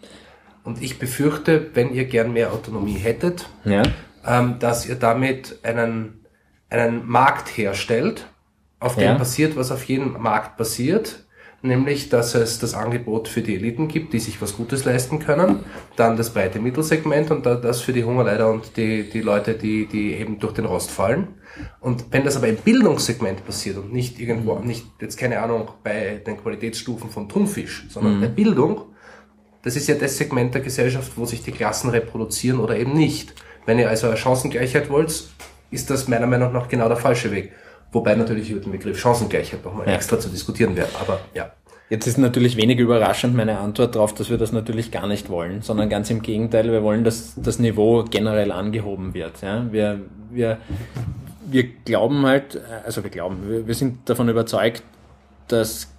Und ich befürchte, wenn ihr gern mehr Autonomie hättet, ja. ähm, dass ihr damit einen, einen Markt herstellt, auf dem ja. passiert, was auf jedem Markt passiert, nämlich, dass es das Angebot für die Eliten gibt, die sich was Gutes leisten können, dann das breite Mittelsegment und dann das für die Hungerleider und die, die Leute, die, die eben durch den Rost fallen. Und wenn das aber im Bildungssegment passiert und nicht irgendwo, nicht jetzt keine Ahnung, bei den Qualitätsstufen von Thunfisch, sondern mhm. bei Bildung, das ist ja das Segment der Gesellschaft, wo sich die Klassen reproduzieren oder eben nicht. Wenn ihr also eine Chancengleichheit wollt, ist das meiner Meinung nach genau der falsche Weg. Wobei natürlich über den Begriff Chancengleichheit nochmal ja. extra zu diskutieren wäre, aber ja. Jetzt ist natürlich wenig überraschend meine Antwort darauf, dass wir das natürlich gar nicht wollen, sondern ganz im Gegenteil, wir wollen, dass das Niveau generell angehoben wird. Ja? Wir, wir, wir glauben halt, also wir glauben, wir, wir sind davon überzeugt, dass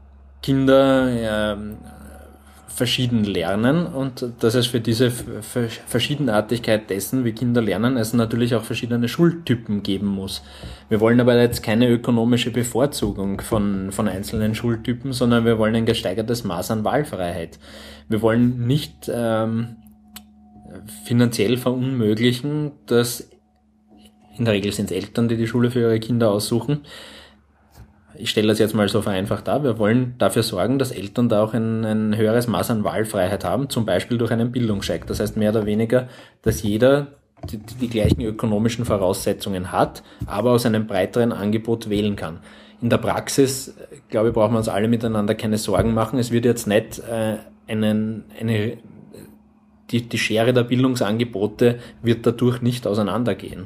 Kinder ja, verschieden lernen und dass es für diese Verschiedenartigkeit dessen, wie Kinder lernen, es natürlich auch verschiedene Schultypen geben muss. Wir wollen aber jetzt keine ökonomische Bevorzugung von, von einzelnen Schultypen, sondern wir wollen ein gesteigertes Maß an Wahlfreiheit. Wir wollen nicht ähm, finanziell verunmöglichen, dass in der Regel sind es Eltern, die die Schule für ihre Kinder aussuchen. Ich stelle das jetzt mal so vereinfacht dar. Wir wollen dafür sorgen, dass Eltern da auch ein, ein höheres Maß an Wahlfreiheit haben, zum Beispiel durch einen Bildungscheck. Das heißt mehr oder weniger, dass jeder die, die gleichen ökonomischen Voraussetzungen hat, aber aus einem breiteren Angebot wählen kann. In der Praxis, glaube ich, brauchen wir uns alle miteinander keine Sorgen machen. Es wird jetzt nicht äh, einen, eine, die, die Schere der Bildungsangebote wird dadurch nicht auseinandergehen.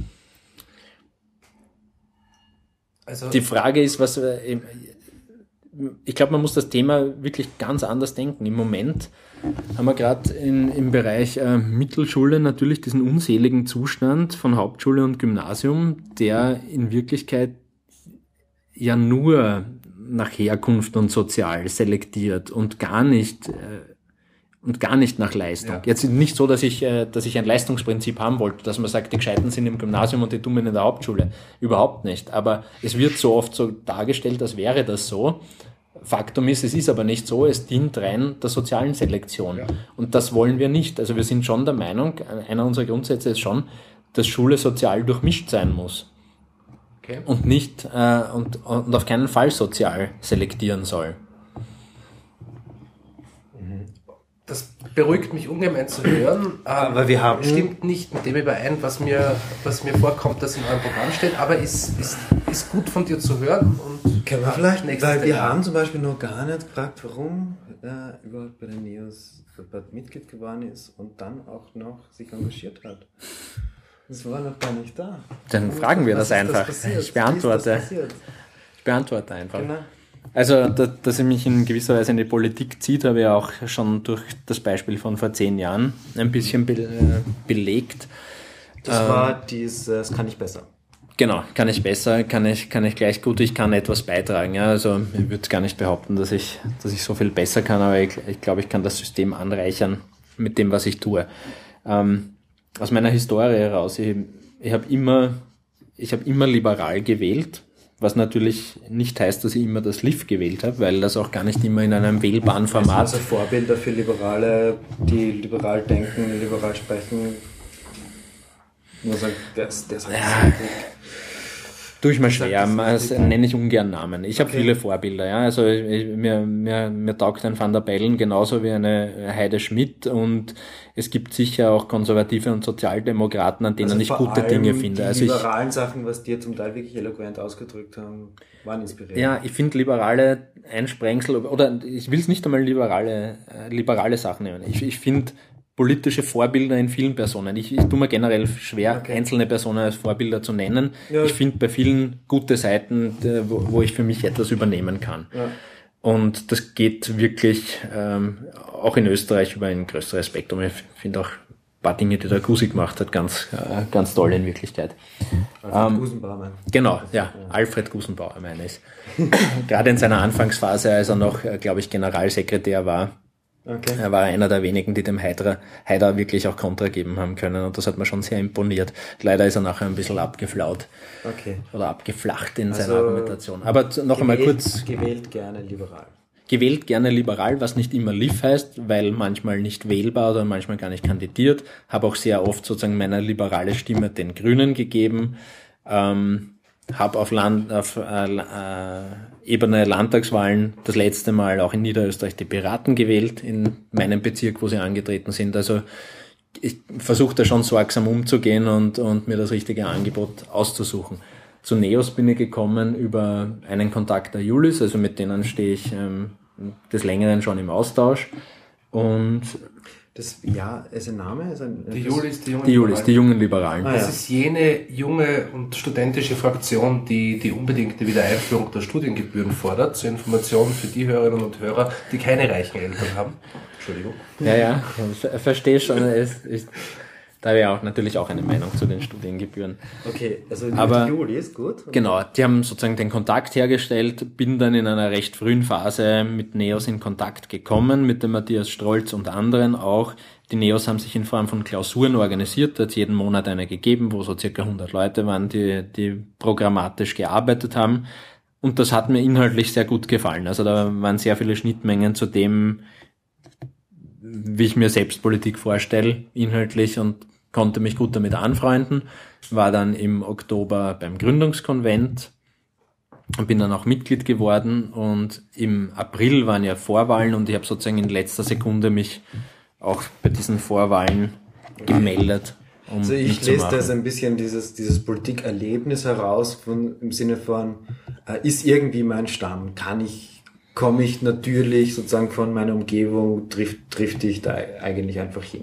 Also die Frage ist, was ich glaube, man muss das Thema wirklich ganz anders denken. Im Moment haben wir gerade im Bereich äh, Mittelschule natürlich diesen unseligen Zustand von Hauptschule und Gymnasium, der in Wirklichkeit ja nur nach Herkunft und sozial selektiert und gar nicht äh, und gar nicht nach Leistung. Ja. Jetzt nicht so, dass ich, äh, dass ich ein Leistungsprinzip haben wollte, dass man sagt, die Gescheiten sind im Gymnasium und die Dummen in der Hauptschule. Überhaupt nicht. Aber es wird so oft so dargestellt, als wäre das so. Faktum ist, es ist aber nicht so. Es dient rein der sozialen Selektion. Ja. Und das wollen wir nicht. Also wir sind schon der Meinung, einer unserer Grundsätze ist schon, dass Schule sozial durchmischt sein muss. Okay. Und nicht, äh, und, und auf keinen Fall sozial selektieren soll. Das beruhigt mich ungemein zu hören, aber wir haben stimmt nicht mit dem überein, was mir, was mir vorkommt, dass in eurem Programm steht, aber ist, ist, ist gut von dir zu hören. Und können wir vielleicht, weil wir haben zum Beispiel noch gar nicht gefragt, warum er überhaupt bei den Neos Mitglied geworden ist und dann auch noch sich engagiert hat. Das war noch gar nicht da. Dann fragen wir das einfach. Ich beantworte. Ich beantworte einfach. Genau. Also, da, dass er mich in gewisser Weise in die Politik zieht, habe ich auch schon durch das Beispiel von vor zehn Jahren ein bisschen be, äh, belegt. Das ähm, war dieses, kann ich besser. Genau, kann ich besser, kann ich, kann ich gleich gut, ich kann etwas beitragen. Ja, also, ich würde gar nicht behaupten, dass ich, dass ich so viel besser kann, aber ich, ich glaube, ich kann das System anreichern mit dem, was ich tue. Ähm, aus meiner Historie heraus, ich, ich habe immer, ich habe immer liberal gewählt. Was natürlich nicht heißt, dass ich immer das L I F gewählt habe, weil das auch gar nicht immer in einem wählbaren Format... Also Vorbilder für Liberale, die liberal denken, liberal sprechen. Nur sagen, der ist, der ist halt ja, Tue ich mir schwer, das nenne ich ungern Namen. Ich habe Okay. viele Vorbilder, ja. Also ich, mir, mir, mir taugt ein Van der Bellen genauso wie eine Heide Schmidt und es gibt sicher auch Konservative und Sozialdemokraten, an denen Also ich vor gute allem Dinge finde. Die Also ich, liberalen Sachen, was dir zum Teil wirklich eloquent ausgedrückt haben, waren inspirierend. ja, ich finde liberale Einsprengsel, oder ich will es nicht einmal liberale, äh, liberale Sachen nehmen. Ich, ich finde politische Vorbilder in vielen Personen. Ich, ich tue mir generell schwer, Okay. einzelne Personen als Vorbilder zu nennen. Ja. Ich finde bei vielen gute Seiten, äh, wo, wo ich für mich etwas übernehmen kann. Ja. Und das geht wirklich ähm, auch in Österreich über ein größeres Spektrum. Ich finde auch ein paar Dinge, die der Gusi gemacht hat, ganz, äh, ganz toll in Wirklichkeit. Alfred Gusenbauer, mein. Genau, ja, Alfred Gusenbauer meine ich. Gerade in seiner Anfangsphase, als er noch, äh, glaube ich, Generalsekretär war, Okay. er war einer der wenigen, die dem Haider, Haider wirklich auch Kontra geben haben können und das hat mir schon sehr imponiert. Leider ist er nachher ein bisschen abgeflaut Okay. oder abgeflacht in Also, seiner Argumentation. Aber z- noch einmal Gewählt- kurz, Gewählt gerne liberal. gewählt gerne liberal, was nicht immer lief heißt, weil manchmal nicht wählbar oder manchmal gar nicht kandidiert. Habe auch sehr oft sozusagen meine liberale Stimme den Grünen gegeben. Ähm, habe auf, Land, auf äh, äh, Ebene Landtagswahlen das letzte Mal auch in Niederösterreich die Piraten gewählt, in meinem Bezirk, wo sie angetreten sind. Also ich versuche da schon sorgsam umzugehen und, und mir das richtige Angebot auszusuchen. Zu Neos bin ich gekommen über einen Kontakt der Julis, also mit denen stehe ich ähm, des Längeren schon im Austausch. Und Das, ja, ist ein Name? Ist ein, Die Julis, die jungen die Julis, die Liberalen. jungen Liberalen. Ah, Das ja. ist jene junge und studentische Fraktion, die die unbedingte Wiedereinführung der Studiengebühren fordert. Zur Information für die Hörerinnen und Hörer, die keine reichen Eltern haben. Entschuldigung. Ja, ja, ich ver- verstehe schon. Es, ich, da habe ich auch natürlich auch eine Meinung zu den Studiengebühren. Okay, also die Aber- Juli ist gut. Genau, die haben sozusagen den Kontakt hergestellt, bin dann in einer recht frühen Phase mit Neos in Kontakt gekommen, mit dem Matthias Strolz und anderen auch. Die Neos haben sich in Form von Klausuren organisiert, da hat es jeden Monat eine gegeben, wo so circa hundert Leute waren, die, die programmatisch gearbeitet haben. Und das hat mir inhaltlich sehr gut gefallen. Also da waren sehr viele Schnittmengen zu dem, wie ich mir selbst Politik vorstelle, inhaltlich, und konnte mich gut damit anfreunden. War dann im Oktober beim Gründungskonvent und bin dann auch Mitglied geworden. Und im April waren ja Vorwahlen und ich habe sozusagen in letzter Sekunde mich auch bei diesen Vorwahlen gemeldet, um Also ich lese mitzumachen. das ein bisschen dieses, dieses Politikerlebnis heraus von, im Sinne von, äh, ist irgendwie mein Stamm, kann ich, komme ich natürlich sozusagen von meiner Umgebung, trifft, trifft ich da eigentlich einfach hin.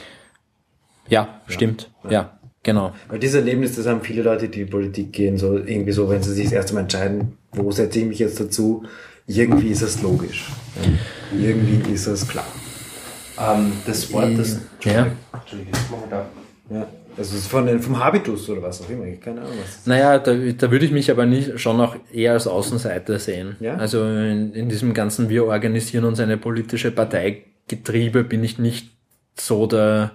Ja, stimmt. Ja, ja, genau. Weil dieses Erlebnis, das haben viele Leute, die in die Politik gehen, so irgendwie so, wenn sie sich das erste Mal entscheiden, wo setze ich mich jetzt dazu, irgendwie ist es logisch. Ja. Irgendwie ist es klar. Ähm, das Wort, das... Ja. Entschuldigung, jetzt machen wir da. Ja. Also es ist von den, vom Habitus oder was auch immer, ich keine Ahnung was. Das ist. Naja, da, da würde ich mich aber nicht schon auch eher als Außenseiter sehen. Ja? Also in, in diesem ganzen wir organisieren uns eine politische Parteigetriebe bin ich nicht so der,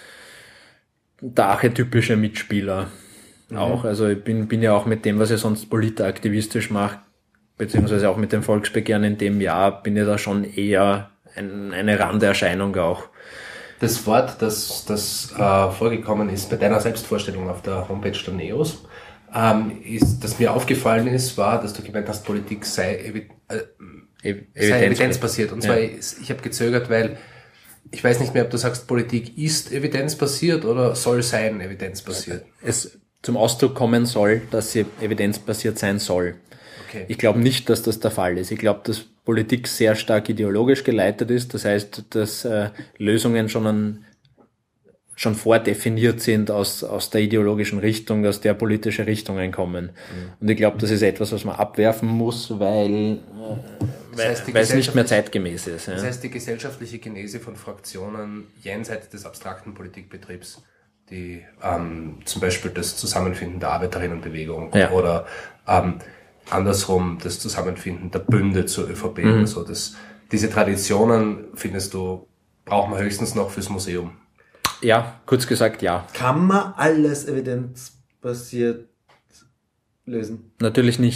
der archetypische Mitspieler. Mhm. Auch. Also ich bin, bin ja auch mit dem, was ich sonst politaktivistisch mache, beziehungsweise auch mit dem Volksbegehren in dem Jahr, bin ich da schon eher ein, eine Randerscheinung auch. Das Wort, das, das äh, vorgekommen ist bei deiner Selbstvorstellung auf der Homepage der Neos, ähm, ist, das mir aufgefallen ist, war, dass du gemeint hast, Politik sei, evi äh, Ev- sei evidenzbasiert. Und zwar, Ja. ich, ich habe gezögert, weil ich weiß nicht mehr, ob du sagst, Politik ist evidenzbasiert oder soll sein evidenzbasiert. Es zum Ausdruck kommen soll, dass sie evidenzbasiert sein soll. Okay. Ich glaube nicht, dass das der Fall ist. Ich glaube, dass Politik sehr stark ideologisch geleitet ist. Das heißt, dass äh, Lösungen schon an, schon vordefiniert sind aus, aus der ideologischen Richtung, aus der politische Richtungen kommen. Mhm. Und ich glaube, das ist etwas, was man abwerfen muss, weil, äh, Das heißt, die weil es nicht mehr gesellschaftliche- zeitgemäß ist. Ja. Das heißt, die gesellschaftliche Genese von Fraktionen jenseits des abstrakten Politikbetriebs, die ähm, zum Beispiel das Zusammenfinden der Arbeiterinnenbewegung Ja. oder ähm, andersrum das Zusammenfinden der Bünde zur ÖVP Mhm. oder so, das, diese Traditionen, findest du, braucht man höchstens noch fürs Museum. Ja, kurz gesagt, ja. Kann man alles evidenzbasiert lösen? Natürlich nicht.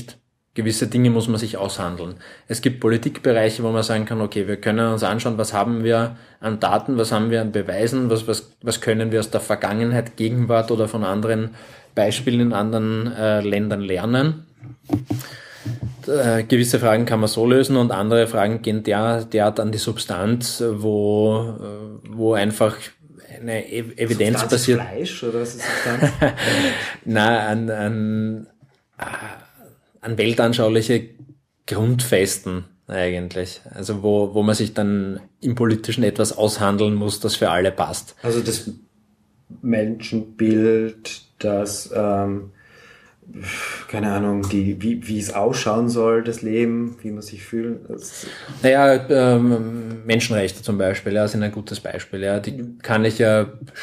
gewisse Dinge muss man sich aushandeln. Es gibt Politikbereiche, wo man sagen kann, okay, wir können uns anschauen, was haben wir an Daten, was haben wir an Beweisen, was, was, was können wir aus der Vergangenheit, Gegenwart oder von anderen Beispielen in anderen äh, Ländern lernen. Äh, gewisse Fragen kann man so lösen und andere Fragen gehen der, derart an die Substanz, wo, äh, wo einfach eine e- evidenzbasierte... Fleisch oder was ist Substanz? Nein, an, an, an weltanschauliche Grundfesten eigentlich. Also wo, wo man sich dann im Politischen etwas aushandeln muss, das für alle passt. Also das Menschenbild, das, ähm, keine Ahnung, die, wie, wie es ausschauen soll, das Leben, wie man sich fühlt. Das naja, ähm, Menschenrechte zum Beispiel, ja, sind ein gutes Beispiel. Ja, die kann ich ja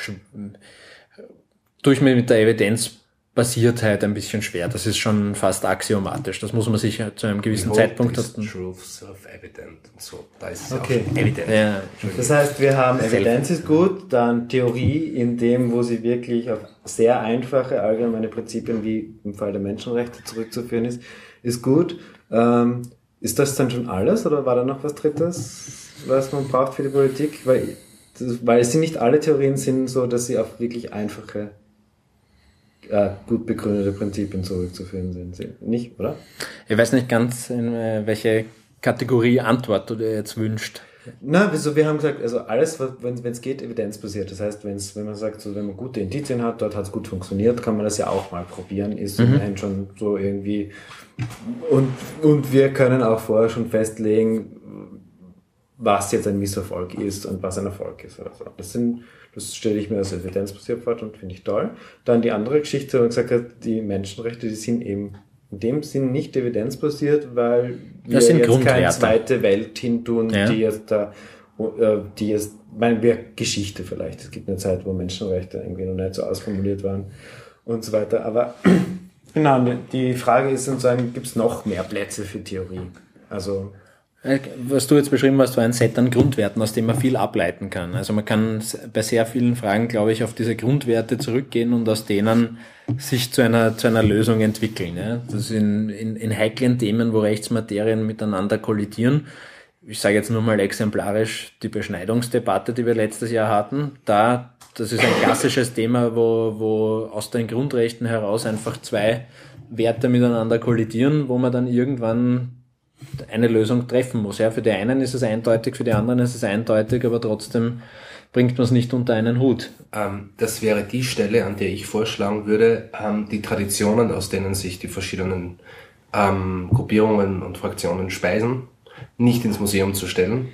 durch mit der Evidenzbasiertheit ein bisschen schwer. Das ist schon fast axiomatisch. Das muss man sich zu einem gewissen Zeitpunkt... Truth self-evident und so. Da ist es okay. auch evident. Ja. Das heißt, wir haben Evidenz ist gut, dann Theorie in dem, wo sie wirklich auf sehr einfache allgemeine Prinzipien wie im Fall der Menschenrechte zurückzuführen ist, ist gut. Ähm, ist das dann schon alles oder war da noch was Drittes, was man braucht für die Politik? Weil, das, weil es sind nicht alle Theorien sind so, dass sie auf wirklich einfache, äh, gut begründete Prinzipien zurückzuführen sind. Nicht, oder? Ich weiß nicht ganz, in welche Kategorie Antwort du dir jetzt wünscht. Na, wieso? Wir haben gesagt, also alles, wenn es geht, evidenzbasiert. Das heißt, wenn's, wenn man sagt, so, wenn man gute Indizien hat, dort hat es gut funktioniert, kann man das ja auch mal probieren. Ist Mhm. immerhin schon so irgendwie. Und, und wir können auch vorher schon festlegen, was jetzt ein Misserfolg ist und was ein Erfolg ist. Oder so. Das sind, das stelle ich mir als evidenzbasiert vor und finde ich toll. Dann die andere Geschichte, wo man gesagt hat, die Menschenrechte, die sind eben in dem Sinn nicht evidenzbasiert, weil wir Das sind jetzt keine Grundwerte. zweite Welt hin tun, Ja. die jetzt da, äh, die jetzt, meinen wir, Geschichte vielleicht. Es gibt eine Zeit, wo Menschenrechte irgendwie noch nicht so ausformuliert waren und so weiter. Aber genau, die Frage ist sozusagen, gibt es noch mehr Plätze für Theorie? Also Was du jetzt beschrieben hast, war ein Set an Grundwerten, aus dem man viel ableiten kann. Also man kann bei sehr vielen Fragen, glaube ich, auf diese Grundwerte zurückgehen und aus denen sich zu einer zu einer Lösung entwickeln. Ja? Das ist in, in, in heiklen Themen, wo Rechtsmaterien miteinander kollidieren. Ich sage jetzt nur mal exemplarisch die Beschneidungsdebatte, die wir letztes Jahr hatten. Da, das ist ein klassisches Thema, wo, wo aus den Grundrechten heraus einfach zwei Werte miteinander kollidieren, wo man dann irgendwann eine Lösung treffen muss. Ja, für die einen ist es eindeutig, für die anderen ist es eindeutig, aber trotzdem bringt man es nicht unter einen Hut. Ähm, das wäre die Stelle, an der ich vorschlagen würde, ähm, die Traditionen, aus denen sich die verschiedenen ähm, Gruppierungen und Fraktionen speisen, nicht ins Museum zu stellen,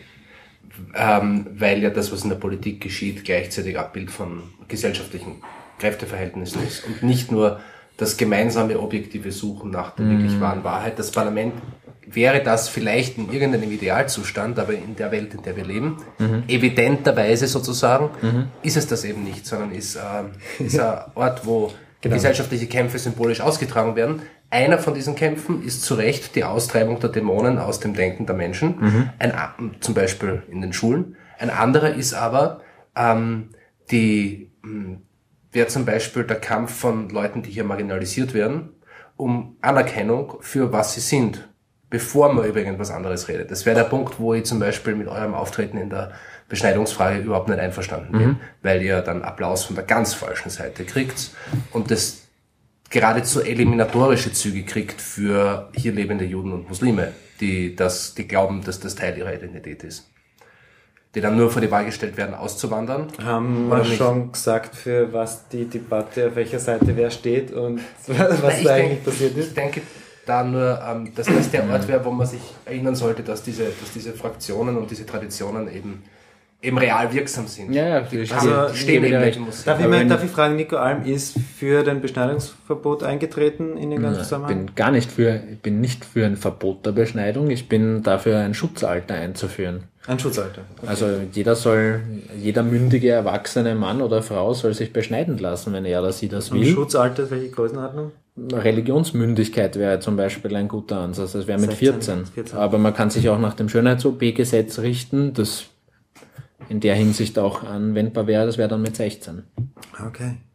ähm, weil ja das, was in der Politik geschieht, gleichzeitig Abbild von gesellschaftlichen Kräfteverhältnissen ist und nicht nur das gemeinsame objektive Suchen nach der wirklich wahren Wahrheit. Das Parlament wäre das vielleicht in irgendeinem Idealzustand, aber in der Welt, in der wir leben, mhm. evidenterweise sozusagen, mhm. ist es das eben nicht, sondern ist, äh, ist ein Ort, wo genau. gesellschaftliche Kämpfe symbolisch ausgetragen werden. Einer von diesen Kämpfen ist zu Recht die Austreibung der Dämonen aus dem Denken der Menschen, mhm. ein, zum Beispiel in den Schulen. Ein anderer ist aber ähm, die, wäre zum Beispiel der Kampf von Leuten, die hier marginalisiert werden, um Anerkennung für was sie sind, bevor man über irgendwas anderes redet. Das wäre der Punkt, wo ich zum Beispiel mit eurem Auftreten in der Beschneidungsfrage überhaupt nicht einverstanden bin, mhm. weil ihr dann Applaus von der ganz falschen Seite kriegt und das geradezu eliminatorische Züge kriegt für hier lebende Juden und Muslime, die das, die glauben, dass das Teil ihrer Identität ist. Die dann nur vor die Wahl gestellt werden, auszuwandern. Haben wir schon gesagt, für was die Debatte, auf welcher Seite wer steht und was Nein, da eigentlich denk, passiert ist? Ich denke da nur, ähm, dass das der Ort wäre, wo man sich erinnern sollte, dass diese, dass diese Fraktionen und diese Traditionen eben eben real wirksam sind. Ja, ja, die also, stehen eben nicht. Darf ich, mal, darf ich fragen, Nico Alm ist für den Beschneidungsverbot eingetreten in den ganzen Zusammenhang? Ich bin gar nicht für, ich bin nicht für ein Verbot der Beschneidung, ich bin dafür, ein Schutzalter einzuführen. Ein Schutzalter. Okay. Also jeder soll, jeder mündige, erwachsene Mann oder Frau soll sich beschneiden lassen, wenn er oder sie das will. Und Schutzalter, welche Größenordnung? Religionsmündigkeit wäre zum Beispiel ein guter Ansatz, das wäre mit vierzehn. vierzehn. Aber man kann sich auch nach dem Schönheits-O P-Gesetz richten, das in der Hinsicht auch anwendbar wäre, das wäre dann mit sechzehn. Okay.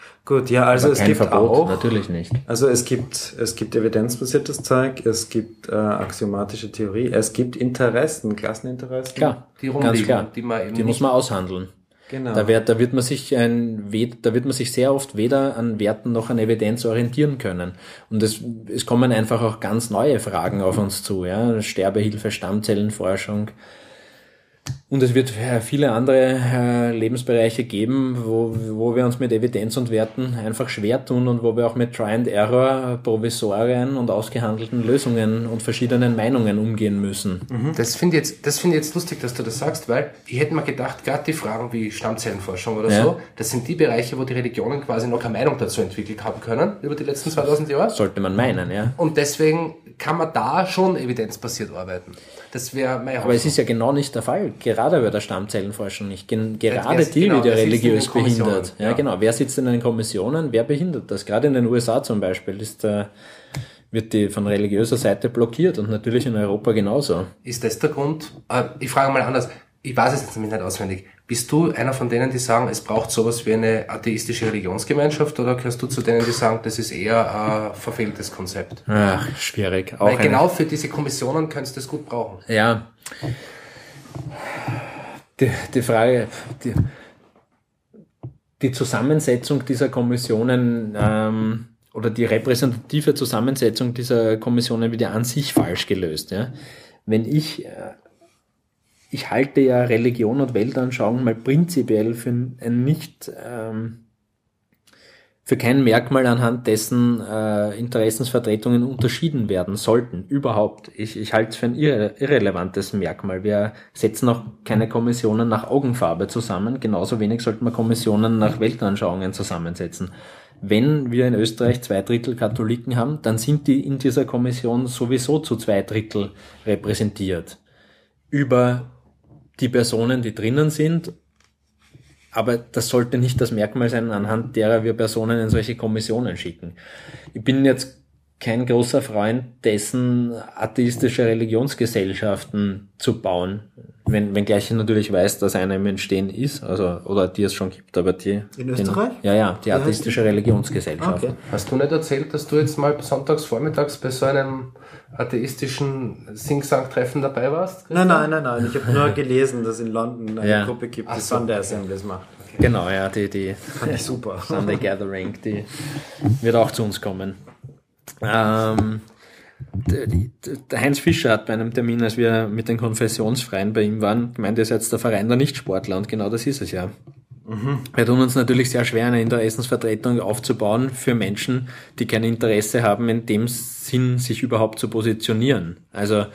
Gut, ja, also Aber es kein gibt Verbot, auch, natürlich nicht. Also es gibt, es gibt evidenzbasiertes Zeug, es gibt äh, axiomatische Theorie, es gibt Interessen, Klasseninteressen. Klar, Die ganz rumliegen, klar. die man eben Die muss nicht- man aushandeln. Genau. Da wird, da wird man sich ein, da wird man sich sehr oft weder an Werten noch an Evidenz orientieren können. Und es, es kommen einfach auch ganz neue Fragen auf uns zu, ja. Sterbehilfe, Stammzellenforschung. Und es wird viele andere äh, Lebensbereiche geben, wo, wo wir uns mit Evidenz und Werten einfach schwer tun und wo wir auch mit Try and Error, Provisorien und ausgehandelten Lösungen und verschiedenen Meinungen umgehen müssen. Das finde ich jetzt, das finde ich jetzt lustig, dass du das sagst, weil ich hätte mir gedacht, gerade die Fragen wie Stammzellenforschung oder Ja. so, das sind die Bereiche, wo die Religionen quasi noch keine Meinung dazu entwickelt haben können über die letzten zweitausend Jahre. Sollte man meinen, ja. Und deswegen kann man da schon evidenzbasiert arbeiten. Das wäre mein Aber es ist ja genau nicht der Fall, gerade bei der Stammzellenforschung nicht. Gen gerade wer- die genau, wird ja wer sitzt in den religiös Kommissionen? behindert. Ja, Ja. genau. Wer sitzt in den Kommissionen? Wer behindert das? Gerade in den U S A zum Beispiel ist, äh, wird die von religiöser Seite blockiert und natürlich in Europa genauso. Ist das der Grund? Äh, ich frage mal anders. Ich weiß es jetzt nämlich nicht auswendig. Bist du einer von denen, die sagen, es braucht sowas wie eine atheistische Religionsgemeinschaft, oder gehörst du zu denen, die sagen, das ist eher ein verfehltes Konzept? Ach, schwierig. Auch Weil eine- genau für diese Kommissionen könntest du das gut brauchen. Ja. Die, die Frage, die, die Zusammensetzung dieser Kommissionen ähm, oder die repräsentative Zusammensetzung dieser Kommissionen wird ja an sich falsch gelöst. Ja? Wenn ich, äh, ich halte ja Religion und Weltanschauung mal prinzipiell für ein nicht, ähm, für kein Merkmal, anhand dessen äh, Interessensvertretungen unterschieden werden sollten. Überhaupt. Ich, ich halte es für ein irre, irrelevantes Merkmal. Wir setzen auch keine Kommissionen nach Augenfarbe zusammen. Genauso wenig sollten wir Kommissionen nach Weltanschauungen zusammensetzen. Wenn wir in Österreich zwei Drittel Katholiken haben, dann sind die in dieser Kommission sowieso zu zwei Drittel repräsentiert. Über die Personen, die drinnen sind. Aber das sollte nicht das Merkmal sein, anhand derer wir Personen in solche Kommissionen schicken. Ich bin jetzt kein großer Freund dessen, atheistische Religionsgesellschaften zu bauen. Wenn, wenngleich ich natürlich weiß, dass eine im Entstehen ist, also, oder die es schon gibt, aber die... In Österreich? Den, ja, ja, die atheistische Religionsgesellschaft. Okay. Hast du nicht erzählt, dass du jetzt mal sonntags vormittags bei so einem atheistischen Sing-Sang-Treffen dabei warst? Nein, nein, nein, nein. Ich habe nur gelesen, dass es in London eine Ja. Gruppe gibt, die Ach so. Sunday Assemblies macht. Genau, ja, die, die Fand ich super. Sunday Gathering, die wird auch zu uns kommen. Ähm, der, der Heinz Fischer hat bei einem Termin, als wir mit den Konfessionsfreien bei ihm waren, gemeint, ihr seid der Verein der Nichtsportler, und genau das ist es ja. Mhm. Wir tun uns natürlich sehr schwer, eine Interessensvertretung aufzubauen für Menschen, die kein Interesse haben, in dem Sinn sich überhaupt zu positionieren. Also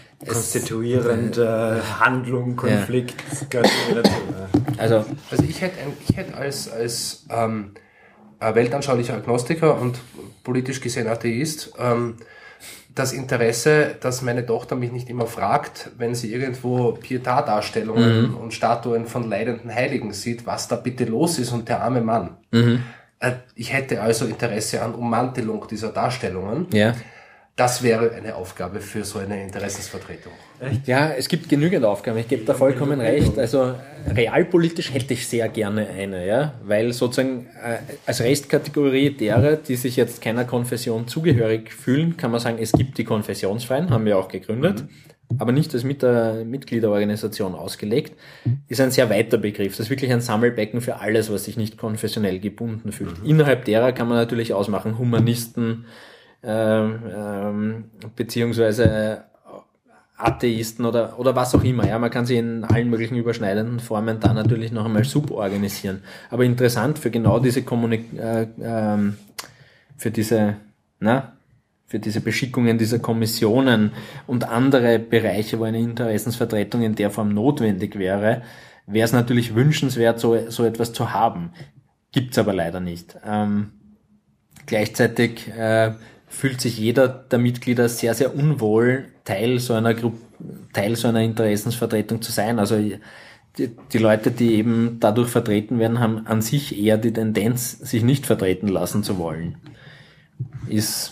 Konstituierende Handlung, Konflikt, gehört immer dazu. Also Also ich hätte, ein- ich hätte als, als ähm, ein weltanschaulicher Agnostiker und politisch gesehen Atheist ähm, das Interesse, dass meine Tochter mich nicht immer fragt, wenn sie irgendwo Pietà-Darstellungen und Statuen von leidenden Heiligen sieht, was da bitte los ist und der arme Mann. Äh, Ich hätte also Interesse an Ummantelung dieser Darstellungen. ja. Das wäre eine Aufgabe für so eine Interessensvertretung. Ja, es gibt genügend Aufgaben, ich gebe da vollkommen recht. Also realpolitisch hätte ich sehr gerne eine, ja, weil sozusagen äh, als Restkategorie derer, die sich jetzt keiner Konfession zugehörig fühlen, kann man sagen, es gibt die Konfessionsfreien, haben wir auch gegründet, aber nicht als mit der Mitgliederorganisation ausgelegt, ist ein sehr weiter Begriff. Das ist wirklich ein Sammelbecken für alles, was sich nicht konfessionell gebunden fühlt. Innerhalb derer kann man natürlich ausmachen, Humanisten, ähm, ähm, beziehungsweise Atheisten oder, oder was auch immer. Ja, man kann sie in allen möglichen überschneidenden Formen da natürlich noch einmal suborganisieren. Aber interessant für genau diese Kommunik äh, ähm, für diese, na, für diese Beschickungen dieser Kommissionen und andere Bereiche, wo eine Interessensvertretung in der Form notwendig wäre, wäre es natürlich wünschenswert, so, so etwas zu haben. Gibt's aber leider nicht. Ähm, gleichzeitig äh, fühlt sich jeder der Mitglieder sehr, sehr unwohl, Teil so einer Gruppe, Teil so einer Interessensvertretung zu sein. Also die, die Leute, die eben dadurch vertreten werden, haben an sich eher die Tendenz, sich nicht vertreten lassen zu wollen. Ist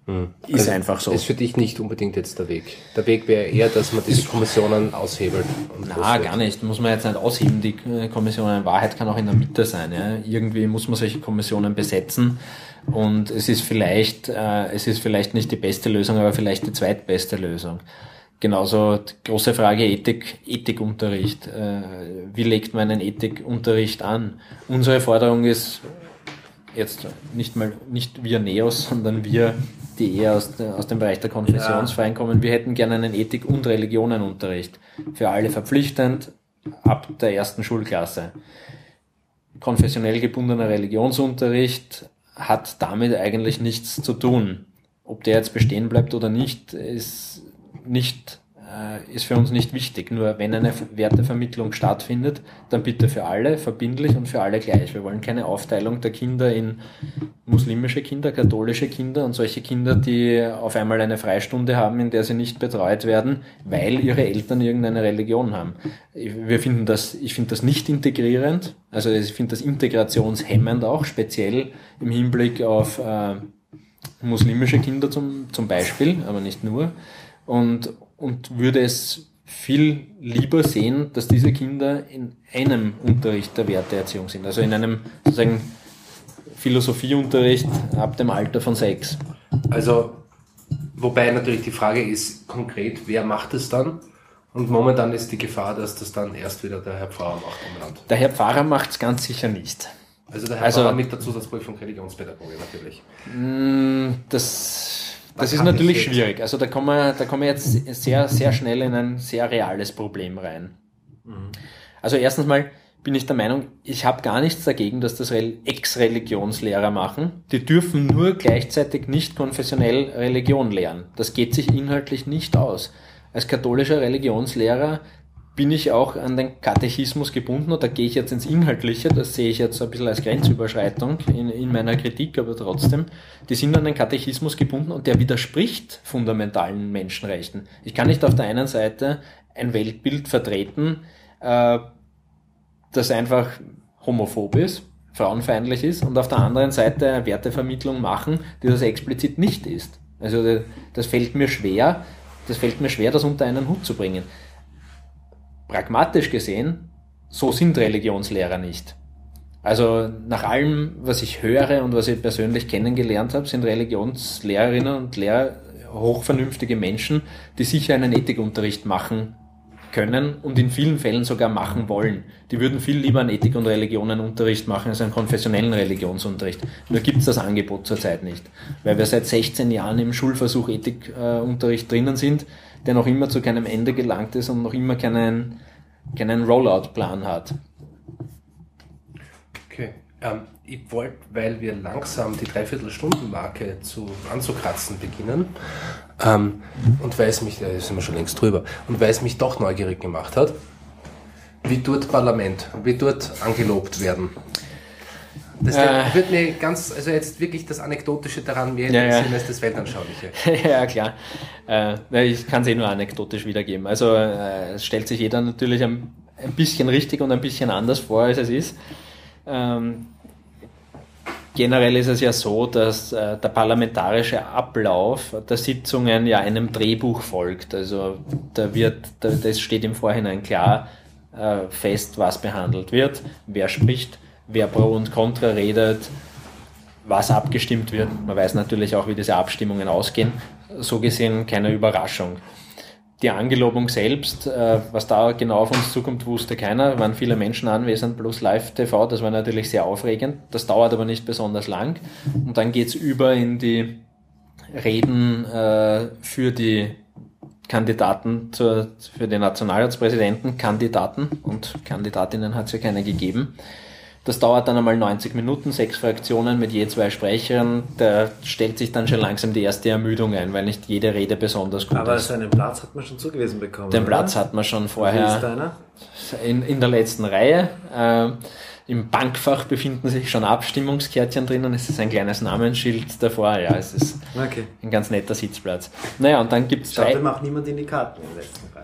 Mhm. Ist also einfach so. Ist für dich nicht unbedingt jetzt der Weg. Der Weg wäre eher, dass man diese Kommissionen aushebelt. Und Na, gar nicht. Muss man jetzt nicht ausheben. Die Kommission in Wahrheit kann auch in der Mitte sein. Ja. Irgendwie muss man solche Kommissionen besetzen. Und es ist vielleicht, äh, es ist vielleicht nicht die beste Lösung, aber vielleicht die zweitbeste Lösung. Genauso die große Frage Ethik, Ethikunterricht. Äh, wie legt man einen Ethikunterricht an? Unsere Forderung ist jetzt nicht mal, nicht wir Neos, sondern wir, die eher aus, der, aus dem Bereich der Konfessionsfreien kommen. Wir hätten gerne einen Ethik- und Religionenunterricht. Für alle verpflichtend, ab der ersten Schulklasse. Konfessionell gebundener Religionsunterricht hat damit eigentlich nichts zu tun. Ob der jetzt bestehen bleibt oder nicht, ist nicht, äh, ist für uns nicht wichtig. Nur wenn eine Wertevermittlung stattfindet, dann bitte für alle verbindlich und für alle gleich. Wir wollen keine Aufteilung der Kinder in muslimische Kinder, katholische Kinder und solche Kinder, die auf einmal eine Freistunde haben, in der sie nicht betreut werden, weil ihre Eltern irgendeine Religion haben. Wir finden das, ich finde das nicht integrierend, also ich finde das integrationshemmend auch, speziell im Hinblick auf äh, muslimische Kinder zum, zum Beispiel, aber nicht nur. Und, und würde es viel lieber sehen, dass diese Kinder in einem Unterricht der Werteerziehung sind, also in einem sozusagen Philosophieunterricht ab dem Alter von sechs. Also, wobei natürlich die Frage ist konkret, wer macht es dann? Und momentan ist die Gefahr, dass das dann erst wieder der Herr Pfarrer macht im Land. Der Herr Pfarrer macht es ganz sicher nicht. Also der Herr also, Pfarrer mit der Zusatzprüfung Religionspädagoge natürlich. Das... Das ist natürlich schwierig. Also da kommen wir, da kommen wir jetzt sehr, sehr schnell in ein sehr reales Problem rein. Mhm. Also erstens mal bin ich der Meinung, ich habe gar nichts dagegen, dass das Ex-Religionslehrer machen. Die dürfen nur gleichzeitig nicht konfessionell Religion lehren. Das geht sich inhaltlich nicht aus. Als katholischer Religionslehrer bin ich auch an den Katechismus gebunden, und da gehe ich jetzt ins Inhaltliche, das sehe ich jetzt ein bisschen als Grenzüberschreitung in, in meiner Kritik, aber trotzdem, die sind an den Katechismus gebunden und der widerspricht fundamentalen Menschenrechten. Ich kann nicht auf der einen Seite ein Weltbild vertreten, äh, das einfach homophob ist, frauenfeindlich ist, und auf der anderen Seite eine Wertevermittlung machen, die das explizit nicht ist. Also das fällt mir schwer, das fällt mir schwer, das unter einen Hut zu bringen. Pragmatisch gesehen, so sind Religionslehrer nicht. Also nach allem, was ich höre und was ich persönlich kennengelernt habe, sind Religionslehrerinnen und Lehrer hochvernünftige Menschen, die sicher einen Ethikunterricht machen können und in vielen Fällen sogar machen wollen. Die würden viel lieber einen Ethik- und Religionenunterricht machen als einen konfessionellen Religionsunterricht. Nur gibt es das Angebot zurzeit nicht, weil wir seit sechzehn Jahren im Schulversuch Ethikunterricht drinnen sind, der noch immer zu keinem Ende gelangt ist und noch immer keinen, keinen Rollout-Plan hat. Okay. Ähm, ich wollte, weil wir langsam die Dreiviertelstunden-Marke zu, anzukratzen beginnen, ähm, und weil es mich, da sind wir schon längst drüber, und weil es mich doch neugierig gemacht hat, wie dort Parlament, wie dort angelobt werden. Das äh, wird mir ganz, also jetzt wirklich das Anekdotische daran mehr interessieren ja, ja. als das Weltanschauliche. Ja, klar. Äh, ich kann es eh nur anekdotisch wiedergeben. Also äh, es stellt sich jeder natürlich ein, ein bisschen richtig und ein bisschen anders vor, als es ist. Ähm, generell ist es ja so, dass äh, der parlamentarische Ablauf der Sitzungen ja einem Drehbuch folgt. Also da wird, da, das steht im Vorhinein klar äh, fest, was behandelt wird, wer spricht, wer pro und contra redet, was abgestimmt wird. Man weiß natürlich auch, wie diese Abstimmungen ausgehen. So gesehen keine Überraschung. Die Angelobung selbst, äh, was da genau auf uns zukommt, wusste keiner. Waren viele Menschen anwesend, plus Live-T V. Das war natürlich sehr aufregend. Das dauert aber nicht besonders lang. Und dann geht's über in die Reden äh, für die Kandidaten, zur, für die Nationalratspräsidenten, Kandidaten und Kandidatinnen hat es ja keine gegeben. Das dauert dann einmal neunzig Minuten, sechs Fraktionen mit je zwei Sprechern. Da stellt sich dann schon langsam die erste Ermüdung ein, weil nicht jede Rede besonders gut Aber ist. Aber seinen Platz hat man schon zugewiesen bekommen, Den oder? Platz hat man schon vorher. Wie ist deiner? In, in der letzten Reihe. Äh, Im Bankfach befinden sich schon Abstimmungskärtchen drinnen. Es ist ein kleines Namensschild davor. Ja, es ist okay. ein ganz netter Sitzplatz. Naja, und dann gibt's Schaut drei... ihm auch niemand in die Karten in der letzten Reihe.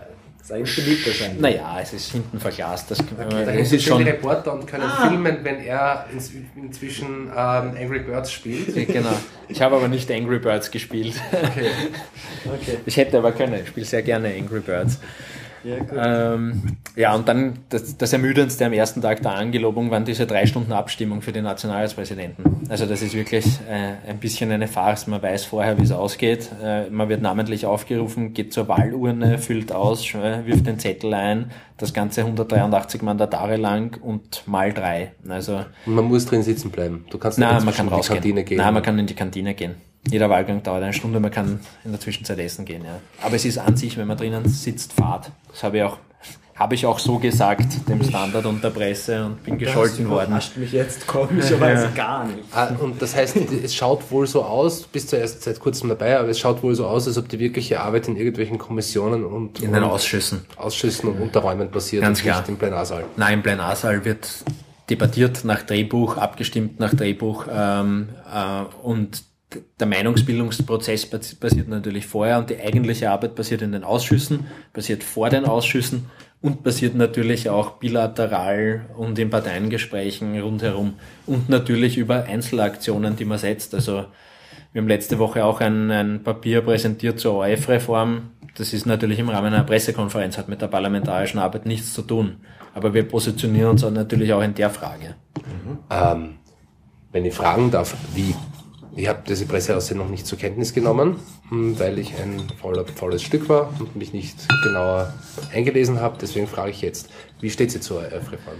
ist eigentlich beliebt wahrscheinlich. Naja, es ist hinten verglast. Das, Okay, da es sind ist schon die Reporter und können ah. filmen, wenn er ins, inzwischen ähm, Angry Birds spielt. Genau. Ich habe aber nicht Angry Birds gespielt. Okay. Okay. Ich hätte aber können. Ich spiele sehr gerne Angry Birds. Ja, gut. Ähm, ja, und dann das, das Ermüdendste am ersten Tag der Angelobung waren diese drei Stunden Abstimmung für den Nationalratspräsidenten. Also das ist wirklich äh, ein bisschen eine Farce. Man weiß vorher, wie es ausgeht. Äh, man wird namentlich aufgerufen, geht zur Wahlurne, füllt aus, äh, wirft den Zettel ein, das Ganze hundertdreiundachtzig Mandatare lang und mal drei. Also, und man muss drin sitzen bleiben. Du kannst nicht nein, man kann in die rausgehen. Kantine gehen. Nein, man kann in die Kantine gehen. Jeder Wahlgang dauert eine Stunde, man kann in der Zwischenzeit essen gehen, ja. Aber es ist an sich, wenn man drinnen sitzt, Fahrt. Das habe ich auch, habe ich auch so gesagt, dem Standard und der Presse, und bin gescholten worden. Das mich jetzt komischerweise ja. gar nicht. Ah, und das heißt, es schaut wohl so aus, du bist ja erst seit kurzem dabei, aber es schaut wohl so aus, als ob die wirkliche Arbeit in irgendwelchen Kommissionen und in den Ausschüssen. Ausschüssen und Unterräumen passiert. Ganz klar. Nicht im Plenarsaal. Nein, im Plenarsaal wird debattiert nach Drehbuch, abgestimmt nach Drehbuch, ähm, äh, und der Meinungsbildungsprozess passiert natürlich vorher, und die eigentliche Arbeit passiert in den Ausschüssen, passiert vor den Ausschüssen und passiert natürlich auch bilateral und in Parteiengesprächen rundherum und natürlich über Einzelaktionen, die man setzt. Also wir haben letzte Woche auch ein, ein Papier präsentiert zur O R F-Reform. Das ist natürlich im Rahmen einer Pressekonferenz, hat mit der parlamentarischen Arbeit nichts zu tun. Aber wir positionieren uns natürlich auch in der Frage. Mhm. Ähm, wenn ich fragen darf, wie? Ich habe diese Presseaussendung noch nicht zur Kenntnis genommen, weil ich ein fauler, faules Stück war und mich nicht genauer eingelesen habe. Deswegen frage ich jetzt, wie steht sie zur O R F-Reform?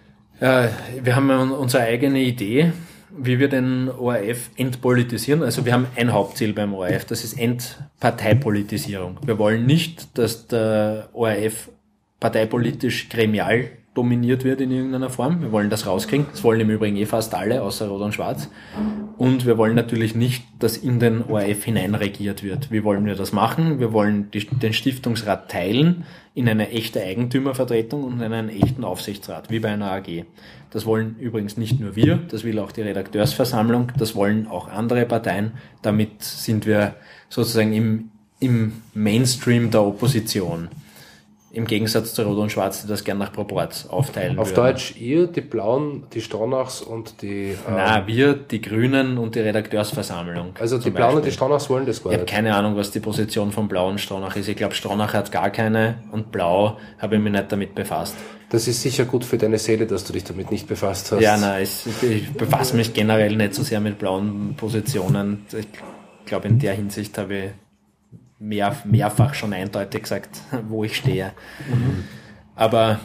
Ja, wir haben unsere eigene Idee, wie wir den O R F entpolitisieren. Also wir haben ein Hauptziel beim O R F, das ist Entparteipolitisierung. Wir wollen nicht, dass der O R F parteipolitisch gremial dominiert wird in irgendeiner Form. Wir wollen das rauskriegen. Das wollen im Übrigen eh fast alle, außer Rot und Schwarz. Und wir wollen natürlich nicht, dass in den O R F hineinregiert wird. Wie wollen wir das machen? Wir wollen die, den Stiftungsrat teilen in eine echte Eigentümervertretung und in einen echten Aufsichtsrat, wie bei einer A G. Das wollen übrigens nicht nur wir, das will auch die Redakteursversammlung, das wollen auch andere Parteien. Damit sind wir sozusagen im, im Mainstream der Opposition. Im Gegensatz zu Rot und Schwarz, die das gern nach Proporz aufteilen Auf würden. Deutsch, ihr, die Blauen, die Stronachs und die... Ähm Na, wir, die Grünen und die Redakteursversammlung. Also die Blauen und die Stronachs wollen das gar nicht. nicht. Ich habe keine Ahnung, was die Position von Blau und Stronach ist. Ich glaube, Stronach hat gar keine und Blau habe ich mich nicht damit befasst. Das ist sicher gut für deine Seele, dass du dich damit nicht befasst hast. Ja, nein, ich, ich befasse mich generell nicht so sehr mit blauen Positionen. Ich glaube, in der Hinsicht habe ich Mehr, mehrfach schon eindeutig gesagt, wo ich stehe. Mhm. Aber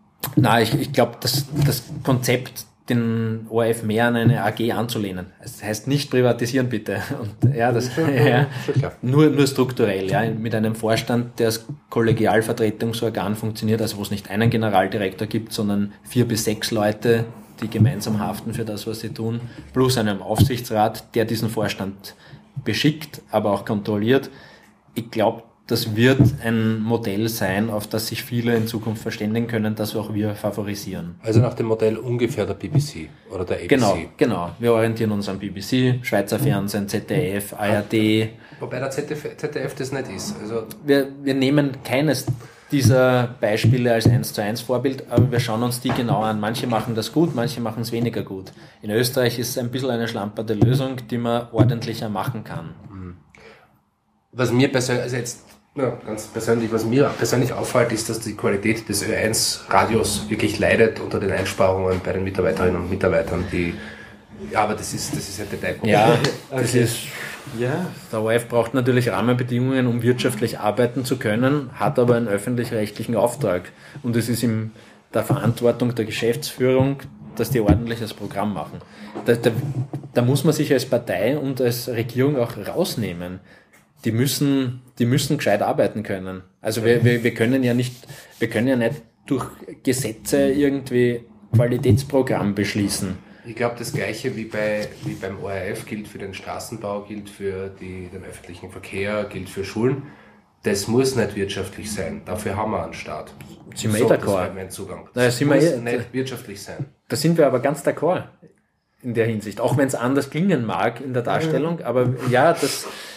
na, ich, ich glaube, das, das Konzept, den O R F mehr an eine A G anzulehnen, das heißt nicht privatisieren bitte. Und, ja, das, ja, ja, nur, nur strukturell, ja, mit einem Vorstand, der als Kollegialvertretungsorgan funktioniert, also wo es nicht einen Generaldirektor gibt, sondern vier bis sechs Leute, die gemeinsam haften für das, was sie tun, plus einem Aufsichtsrat, der diesen Vorstand beschickt, aber auch kontrolliert. Ich glaube, das wird ein Modell sein, auf das sich viele in Zukunft verständigen können, das auch wir favorisieren. Also nach dem Modell ungefähr der B B C oder der A B C. Genau, genau. Wir orientieren uns am B B C, Schweizer Fernsehen, Z D F, A R D. Wobei der Z D F das nicht ist. Also wir, wir nehmen keines dieser Beispiele als eins zu eins Vorbild, aber wir schauen uns die genau an. Manche machen das gut, manche machen es weniger gut. In Österreich ist es ein bisschen eine schlamperte Lösung, die man ordentlicher machen kann. Was mir persönlich, also jetzt ja, ganz persönlich, was mir persönlich auffällt, ist, dass die Qualität des Ö eins Radios wirklich leidet unter den Einsparungen bei den Mitarbeiterinnen und Mitarbeitern, die, ja, aber das ist, das ist ein Detailproblem. Ja, das okay. ist, ja, der O R F braucht natürlich Rahmenbedingungen, um wirtschaftlich arbeiten zu können, hat aber einen öffentlich-rechtlichen Auftrag. Und es ist in der Verantwortung der Geschäftsführung, dass die ordentliches Programm machen. Da, da, da muss man sich als Partei und als Regierung auch rausnehmen. Die müssen, die müssen gescheit arbeiten können. Also wir, wir, wir können ja nicht, wir können ja nicht durch Gesetze irgendwie Qualitätsprogramm beschließen. Ich glaube, das Gleiche wie bei, wie beim O R F gilt für den Straßenbau, gilt für die, den öffentlichen Verkehr, gilt für Schulen. Das muss nicht wirtschaftlich sein. Dafür haben wir einen Staat. Sind wir so, eh d'accord. Das mein Zugang. Das das muss eh, nicht wirtschaftlich sein. Da sind wir aber ganz d'accord in der Hinsicht. Auch wenn es anders klingen mag in der Darstellung. Aber ja, das,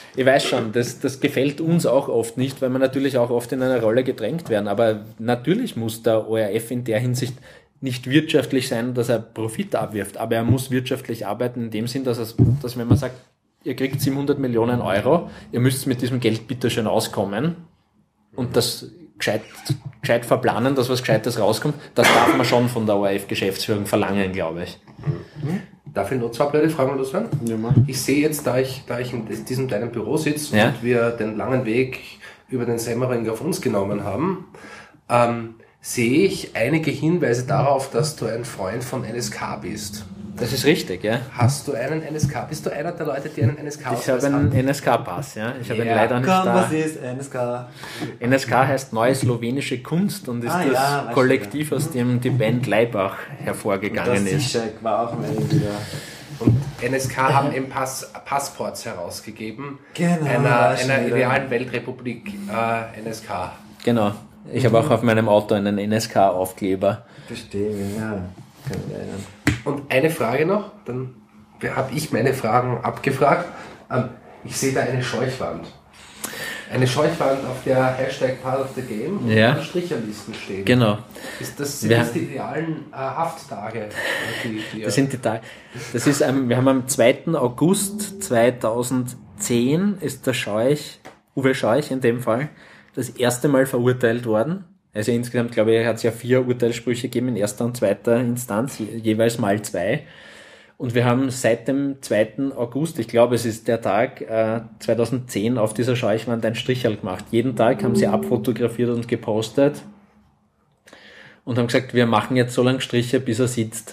Ich weiß schon, das, das gefällt uns auch oft nicht, weil wir natürlich auch oft in eine Rolle gedrängt werden. Aber natürlich muss der O R F in der Hinsicht nicht wirtschaftlich sein, dass er Profit abwirft. Aber er muss wirtschaftlich arbeiten in dem Sinn, dass, es, dass wenn man sagt, ihr kriegt siebenhundert Millionen Euro, ihr müsst mit diesem Geld bitte schön auskommen und das gescheit, gescheit verplanen, dass was Gescheites rauskommt, das darf man schon von der O R F-Geschäftsführung verlangen, glaube ich. Mhm. Darf ich noch zwei blöde Fragen loswerden? Ja, ich sehe jetzt, da ich, da ich in diesem kleinen Büro sitze ja? und wir den langen Weg über den Semmering auf uns genommen haben, ähm, sehe ich einige Hinweise darauf, dass du ein Freund von N S K bist. Das ist richtig, ja. Hast du einen N S K? Bist du einer der Leute, die einen N S K-Ausweis haben? Ich habe einen haben? N S K-Pass, ja. Ich habe Ja. ihn leider nicht Komm, da. was ist N S K? N S K heißt Neue Slowenische Kunst und ist Ah, das ja, weiß Kollektiv, ich, ja. aus dem die Band Leibach hervorgegangen Das ist. Zizek war auch mal wieder. Und N S K haben eben Pass, Passports herausgegeben. Genau, Einer, weiß einer schon wieder. idealen Weltrepublik äh, N S K. Genau. Ich habe auch auf meinem Auto einen N S K-Aufkleber. Verstehe, ja. Kann ich erinnern. Und eine Frage noch, dann habe ich meine Fragen abgefragt. Ähm, ich sehe da eine Scheuchwand. Eine Scheuchwand, auf der Hashtag Part of the Game Ja. und Stricherlisten stehen. Genau. Ist das, sind Wir- das die idealen äh, Hafttage? Die, die, Das sind die Tage. Das ist, ähm, wir haben am zweiten August zweitausendzehn ist der Scheuch, Uwe Scheuch in dem Fall, das erste Mal verurteilt worden. Also insgesamt, glaube ich, hat es ja vier Urteilssprüche gegeben in erster und zweiter Instanz, je- jeweils mal zwei. Und wir haben seit dem zweiten August, ich glaube, es ist der Tag, äh, zweitausendzehn auf dieser Scheuchwand ein Stricherl gemacht. Jeden Tag haben sie abfotografiert und gepostet und haben gesagt, wir machen jetzt so lange Striche, bis er sitzt.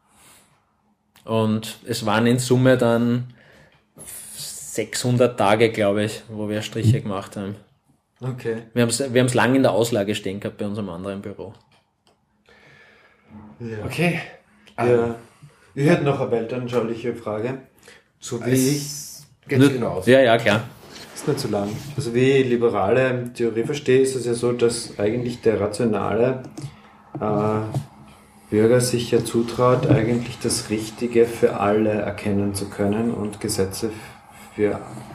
Und es waren in Summe dann sechshundert Tage, glaube ich, wo wir Striche gemacht haben. Okay. Wir haben es wir haben's lang in der Auslage stehen gehabt bei unserem anderen Büro. Ja. Okay. Ja. Ich hätte noch eine weltanschauliche Frage. So wie ich, Es geht sich genau aus. Ja, ja, klar. ist nicht zu lang. Also wie ich liberale Theorie verstehe, ist es ja so, dass eigentlich der rationale äh, Bürger sich ja zutraut, eigentlich das Richtige für alle erkennen zu können und Gesetze für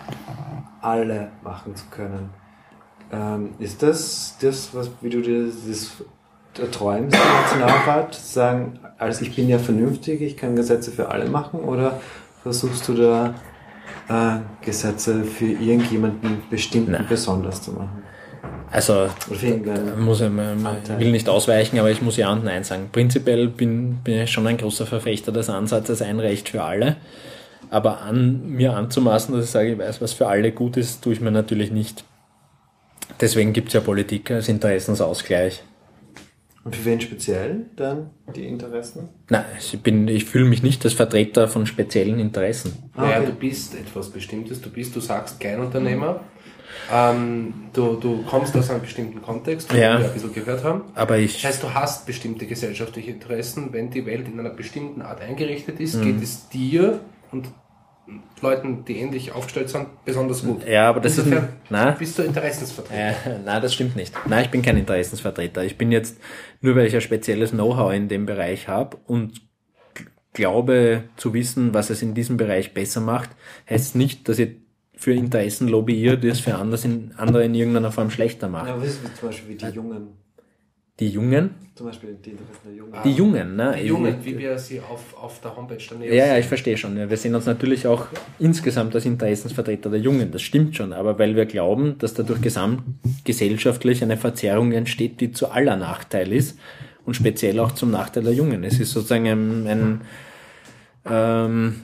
alle machen zu können. Ähm, ist das das, was, wie du dir das erträumst im Nationalrat? Sagen, also ich bin ja vernünftig, ich kann Gesetze für alle machen, oder versuchst du da äh, Gesetze für irgendjemanden bestimmten Nein. besonders zu machen? Also, Oder für irgendeinen muss ich, ich will nicht ausweichen, aber ich muss ja und nein sagen. Prinzipiell bin, bin ich schon ein großer Verfechter des Ansatzes, ein Recht für alle. Aber an mir anzumaßen, dass ich sage, ich weiß, was für alle gut ist, tue ich mir natürlich nicht. Deswegen gibt es ja Politik als Interessensausgleich. Und für wen speziell dann die Interessen? Nein, ich, bin, ich fühle mich nicht als Vertreter von speziellen Interessen. Naja, okay. du bist etwas Bestimmtes, du bist, du sagst Kleinunternehmer, ähm, du, du kommst aus einem bestimmten Kontext, den Ja. wir ein bisschen gehört haben. Aber Das ich, heißt, du hast bestimmte gesellschaftliche Interessen. Wenn die Welt in einer bestimmten Art eingerichtet ist, Mhm. geht es dir und Leuten, die ähnlich aufgestellt sind, besonders gut. ja, aber das Insofern ist, nein, bist du Interessensvertreter. Äh, nein, das stimmt nicht. Nein, ich bin kein Interessensvertreter. Ich bin jetzt, nur weil ich ein spezielles Know-how in dem Bereich habe und g- glaube zu wissen, was es in diesem Bereich besser macht, heißt nicht, dass ich für Interessen lobbyiere, die es für anders in, andere in irgendeiner Form schlechter machen. Ja, wissen wir zum Beispiel wie die Jungen, Die Jungen? zum Beispiel die Interessen der Jungen. Die Jungen, ne? Die Jungen, wie wir sie auf, auf der Homepage daneben Ja, ja, ich verstehe schon. Ja, wir sehen uns natürlich auch insgesamt als Interessensvertreter der Jungen, das stimmt schon, aber weil wir glauben, dass dadurch gesamtgesellschaftlich eine Verzerrung entsteht, die zu aller Nachteil ist und speziell auch zum Nachteil der Jungen. Es ist sozusagen ein, ein ähm,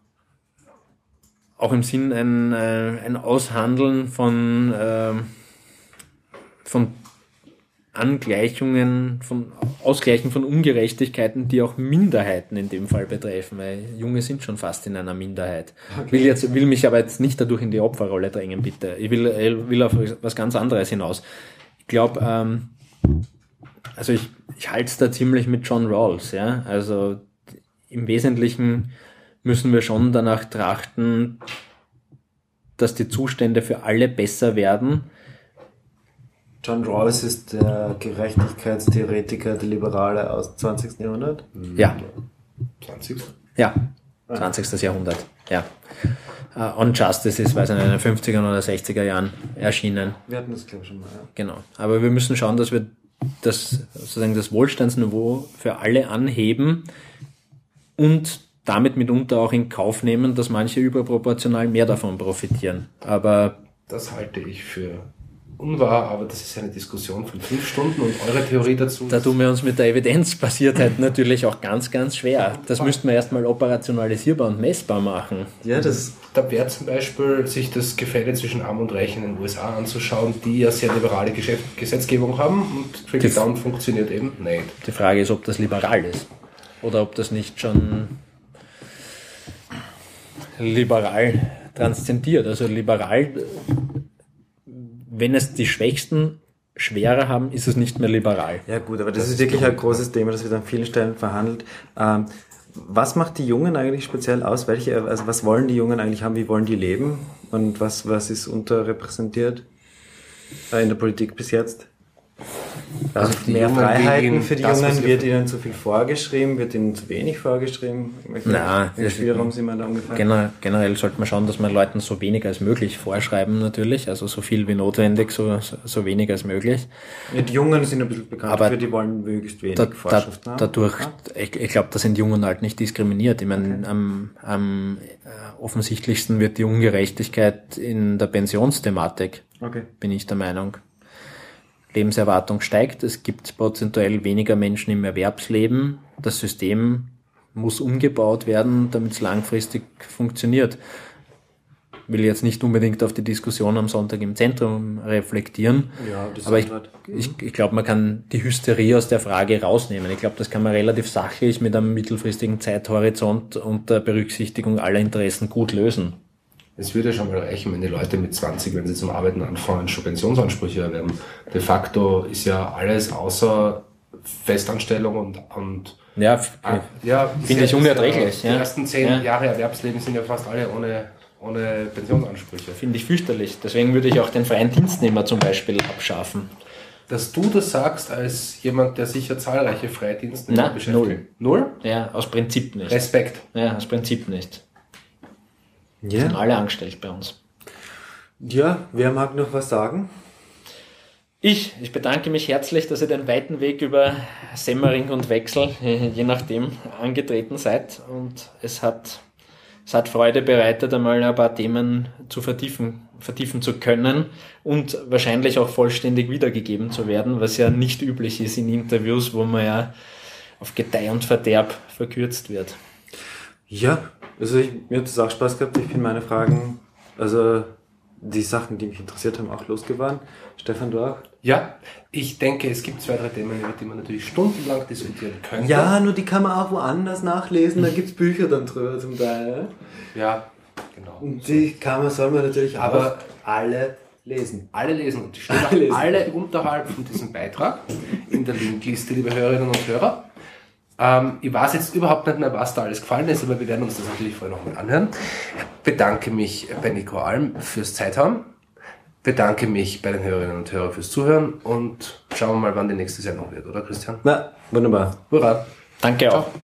auch im Sinn ein, äh, ein Aushandeln von, ähm, von Angleichungen, von Ausgleichen von Ungerechtigkeiten, die auch Minderheiten in dem Fall betreffen, weil Junge sind schon fast in einer Minderheit. Okay. Will jetzt, will mich aber jetzt nicht dadurch in die Opferrolle drängen, bitte. Ich will, ich will auf was ganz anderes hinaus. Ich glaube, ähm, also ich, ich halte es da ziemlich mit John Rawls, ja. Also im Wesentlichen müssen wir schon danach trachten, dass die Zustände für alle besser werden. John Rawls ist der Gerechtigkeitstheoretiker, der Liberale aus dem zwanzigsten Jahrhundert. Ja, zwanzig. ja, zwanzigsten Jahrhundert, ja. uh, On Justice ist, weiß ich nicht, in den fünfziger oder sechziger Jahren erschienen. Wir hatten das, glaube ich, schon mal, ja. Genau. Aber wir müssen schauen, dass wir das, sozusagen das Wohlstandsniveau für alle anheben und damit mitunter auch in Kauf nehmen, dass manche überproportional mehr davon profitieren. Aber das halte ich für unwahr, aber das ist eine Diskussion von fünf Stunden und eure Theorie dazu. Da tun wir uns mit der Evidenzbasiertheit natürlich auch ganz, ganz schwer. Das müssten wir erstmal operationalisierbar und messbar machen. Ja, das da wäre zum Beispiel, sich das Gefälle zwischen Arm und Reich in den U S A anzuschauen, die ja sehr liberale Geschäft- Gesetzgebung haben und Trickle Down funktioniert eben nicht. Die Frage ist, ob das liberal ist oder ob das nicht schon liberal transzendiert. Also liberal, wenn es die Schwächsten schwerer haben, ist es nicht mehr liberal. Ja gut, aber das, das ist wirklich ein großes Thema, das wird an vielen Stellen verhandelt. Ähm, was macht die Jungen eigentlich speziell aus? Welche, also was wollen die Jungen eigentlich haben? Wie wollen die leben? Und was, was ist unterrepräsentiert äh, in der Politik bis jetzt? Also, also mehr Jungen Freiheiten für die das, Jungen, wird ihnen zu viel vorgeschrieben, wird ihnen zu wenig vorgeschrieben? Nein, welchen Spielraum sind wir da ungefähr? Generell, generell sollte man schauen, dass man Leuten so wenig als möglich vorschreiben natürlich, also so viel wie notwendig, so, so wenig als möglich. Ja, die Jungen sind ein bisschen bekannt aber dafür, die wollen möglichst wenig da, Vorschriften haben. Dadurch, ja. ich, ich glaube, da sind Jungen halt nicht diskriminiert. Ich meine, okay. am, am äh, offensichtlichsten wird die Ungerechtigkeit in der Pensionsthematik, okay. bin ich der Meinung. Lebenserwartung steigt, es gibt prozentuell weniger Menschen im Erwerbsleben. Das System muss umgebaut werden, damit es langfristig funktioniert. Ich will jetzt nicht unbedingt auf die Diskussion am Sonntag im Zentrum reflektieren, ja, das aber ich, ich, ich glaube, man kann die Hysterie aus der Frage rausnehmen. Ich glaube, das kann man relativ sachlich mit einem mittelfristigen Zeithorizont unter Berücksichtigung aller Interessen gut lösen. Es würde schon mal reichen, wenn die Leute mit zwanzig, wenn sie zum Arbeiten anfangen, schon Pensionsansprüche erwerben. De facto ist ja alles außer Festanstellung und, und ja, äh, ja finde ich unerträglich. Die ja. ersten zehn ja. Jahre Erwerbslebens sind ja fast alle ohne, ohne Pensionsansprüche. Finde ich fürchterlich. Deswegen würde ich auch den freien Dienstnehmer zum Beispiel abschaffen. Dass du das sagst als jemand, der sicher zahlreiche freie Dienstnehmer beschäftigt. Null. Null? Ja, aus Prinzip nicht. Respekt. Ja, aus Prinzip nicht. Ja. Sind alle angestellt bei uns. Ja, wer mag noch was sagen? Ich. Ich bedanke mich herzlich, dass ihr den weiten Weg über Semmering und Wechsel, je nachdem, angetreten seid. Und es hat, es hat Freude bereitet, einmal ein paar Themen zu vertiefen, vertiefen zu können und wahrscheinlich auch vollständig wiedergegeben zu werden, was ja nicht üblich ist in Interviews, wo man ja auf Gedeih und Verderb verkürzt wird. Ja, also ich, mir hat es auch Spaß gehabt. Ich finde meine Fragen, also die Sachen, die mich interessiert haben, auch losgeworden. Stefan, du auch? Ja, ich denke, es gibt zwei, drei Themen, über die man natürlich stundenlang diskutieren könnte. Ja, nur die kann man auch woanders nachlesen, da gibt's Bücher dann drüber zum Teil. Ja, genau. Und die kann man, soll man natürlich aber auch alle lesen. Alle lesen. Und die stehen alle, alle unterhalb von diesem Beitrag in der Linkliste, liebe Hörerinnen und Hörer. Ähm, ich weiß jetzt überhaupt nicht mehr, was da alles gefallen ist, aber wir werden uns das natürlich vorher nochmal anhören. Ich bedanke mich bei Nico Alm fürs Zeithaben. Bedanke mich bei den Hörerinnen und Hörern fürs Zuhören und schauen wir mal, wann die nächste Sendung wird, oder Christian? Na, wunderbar. Hurra. Danke auch. Ciao.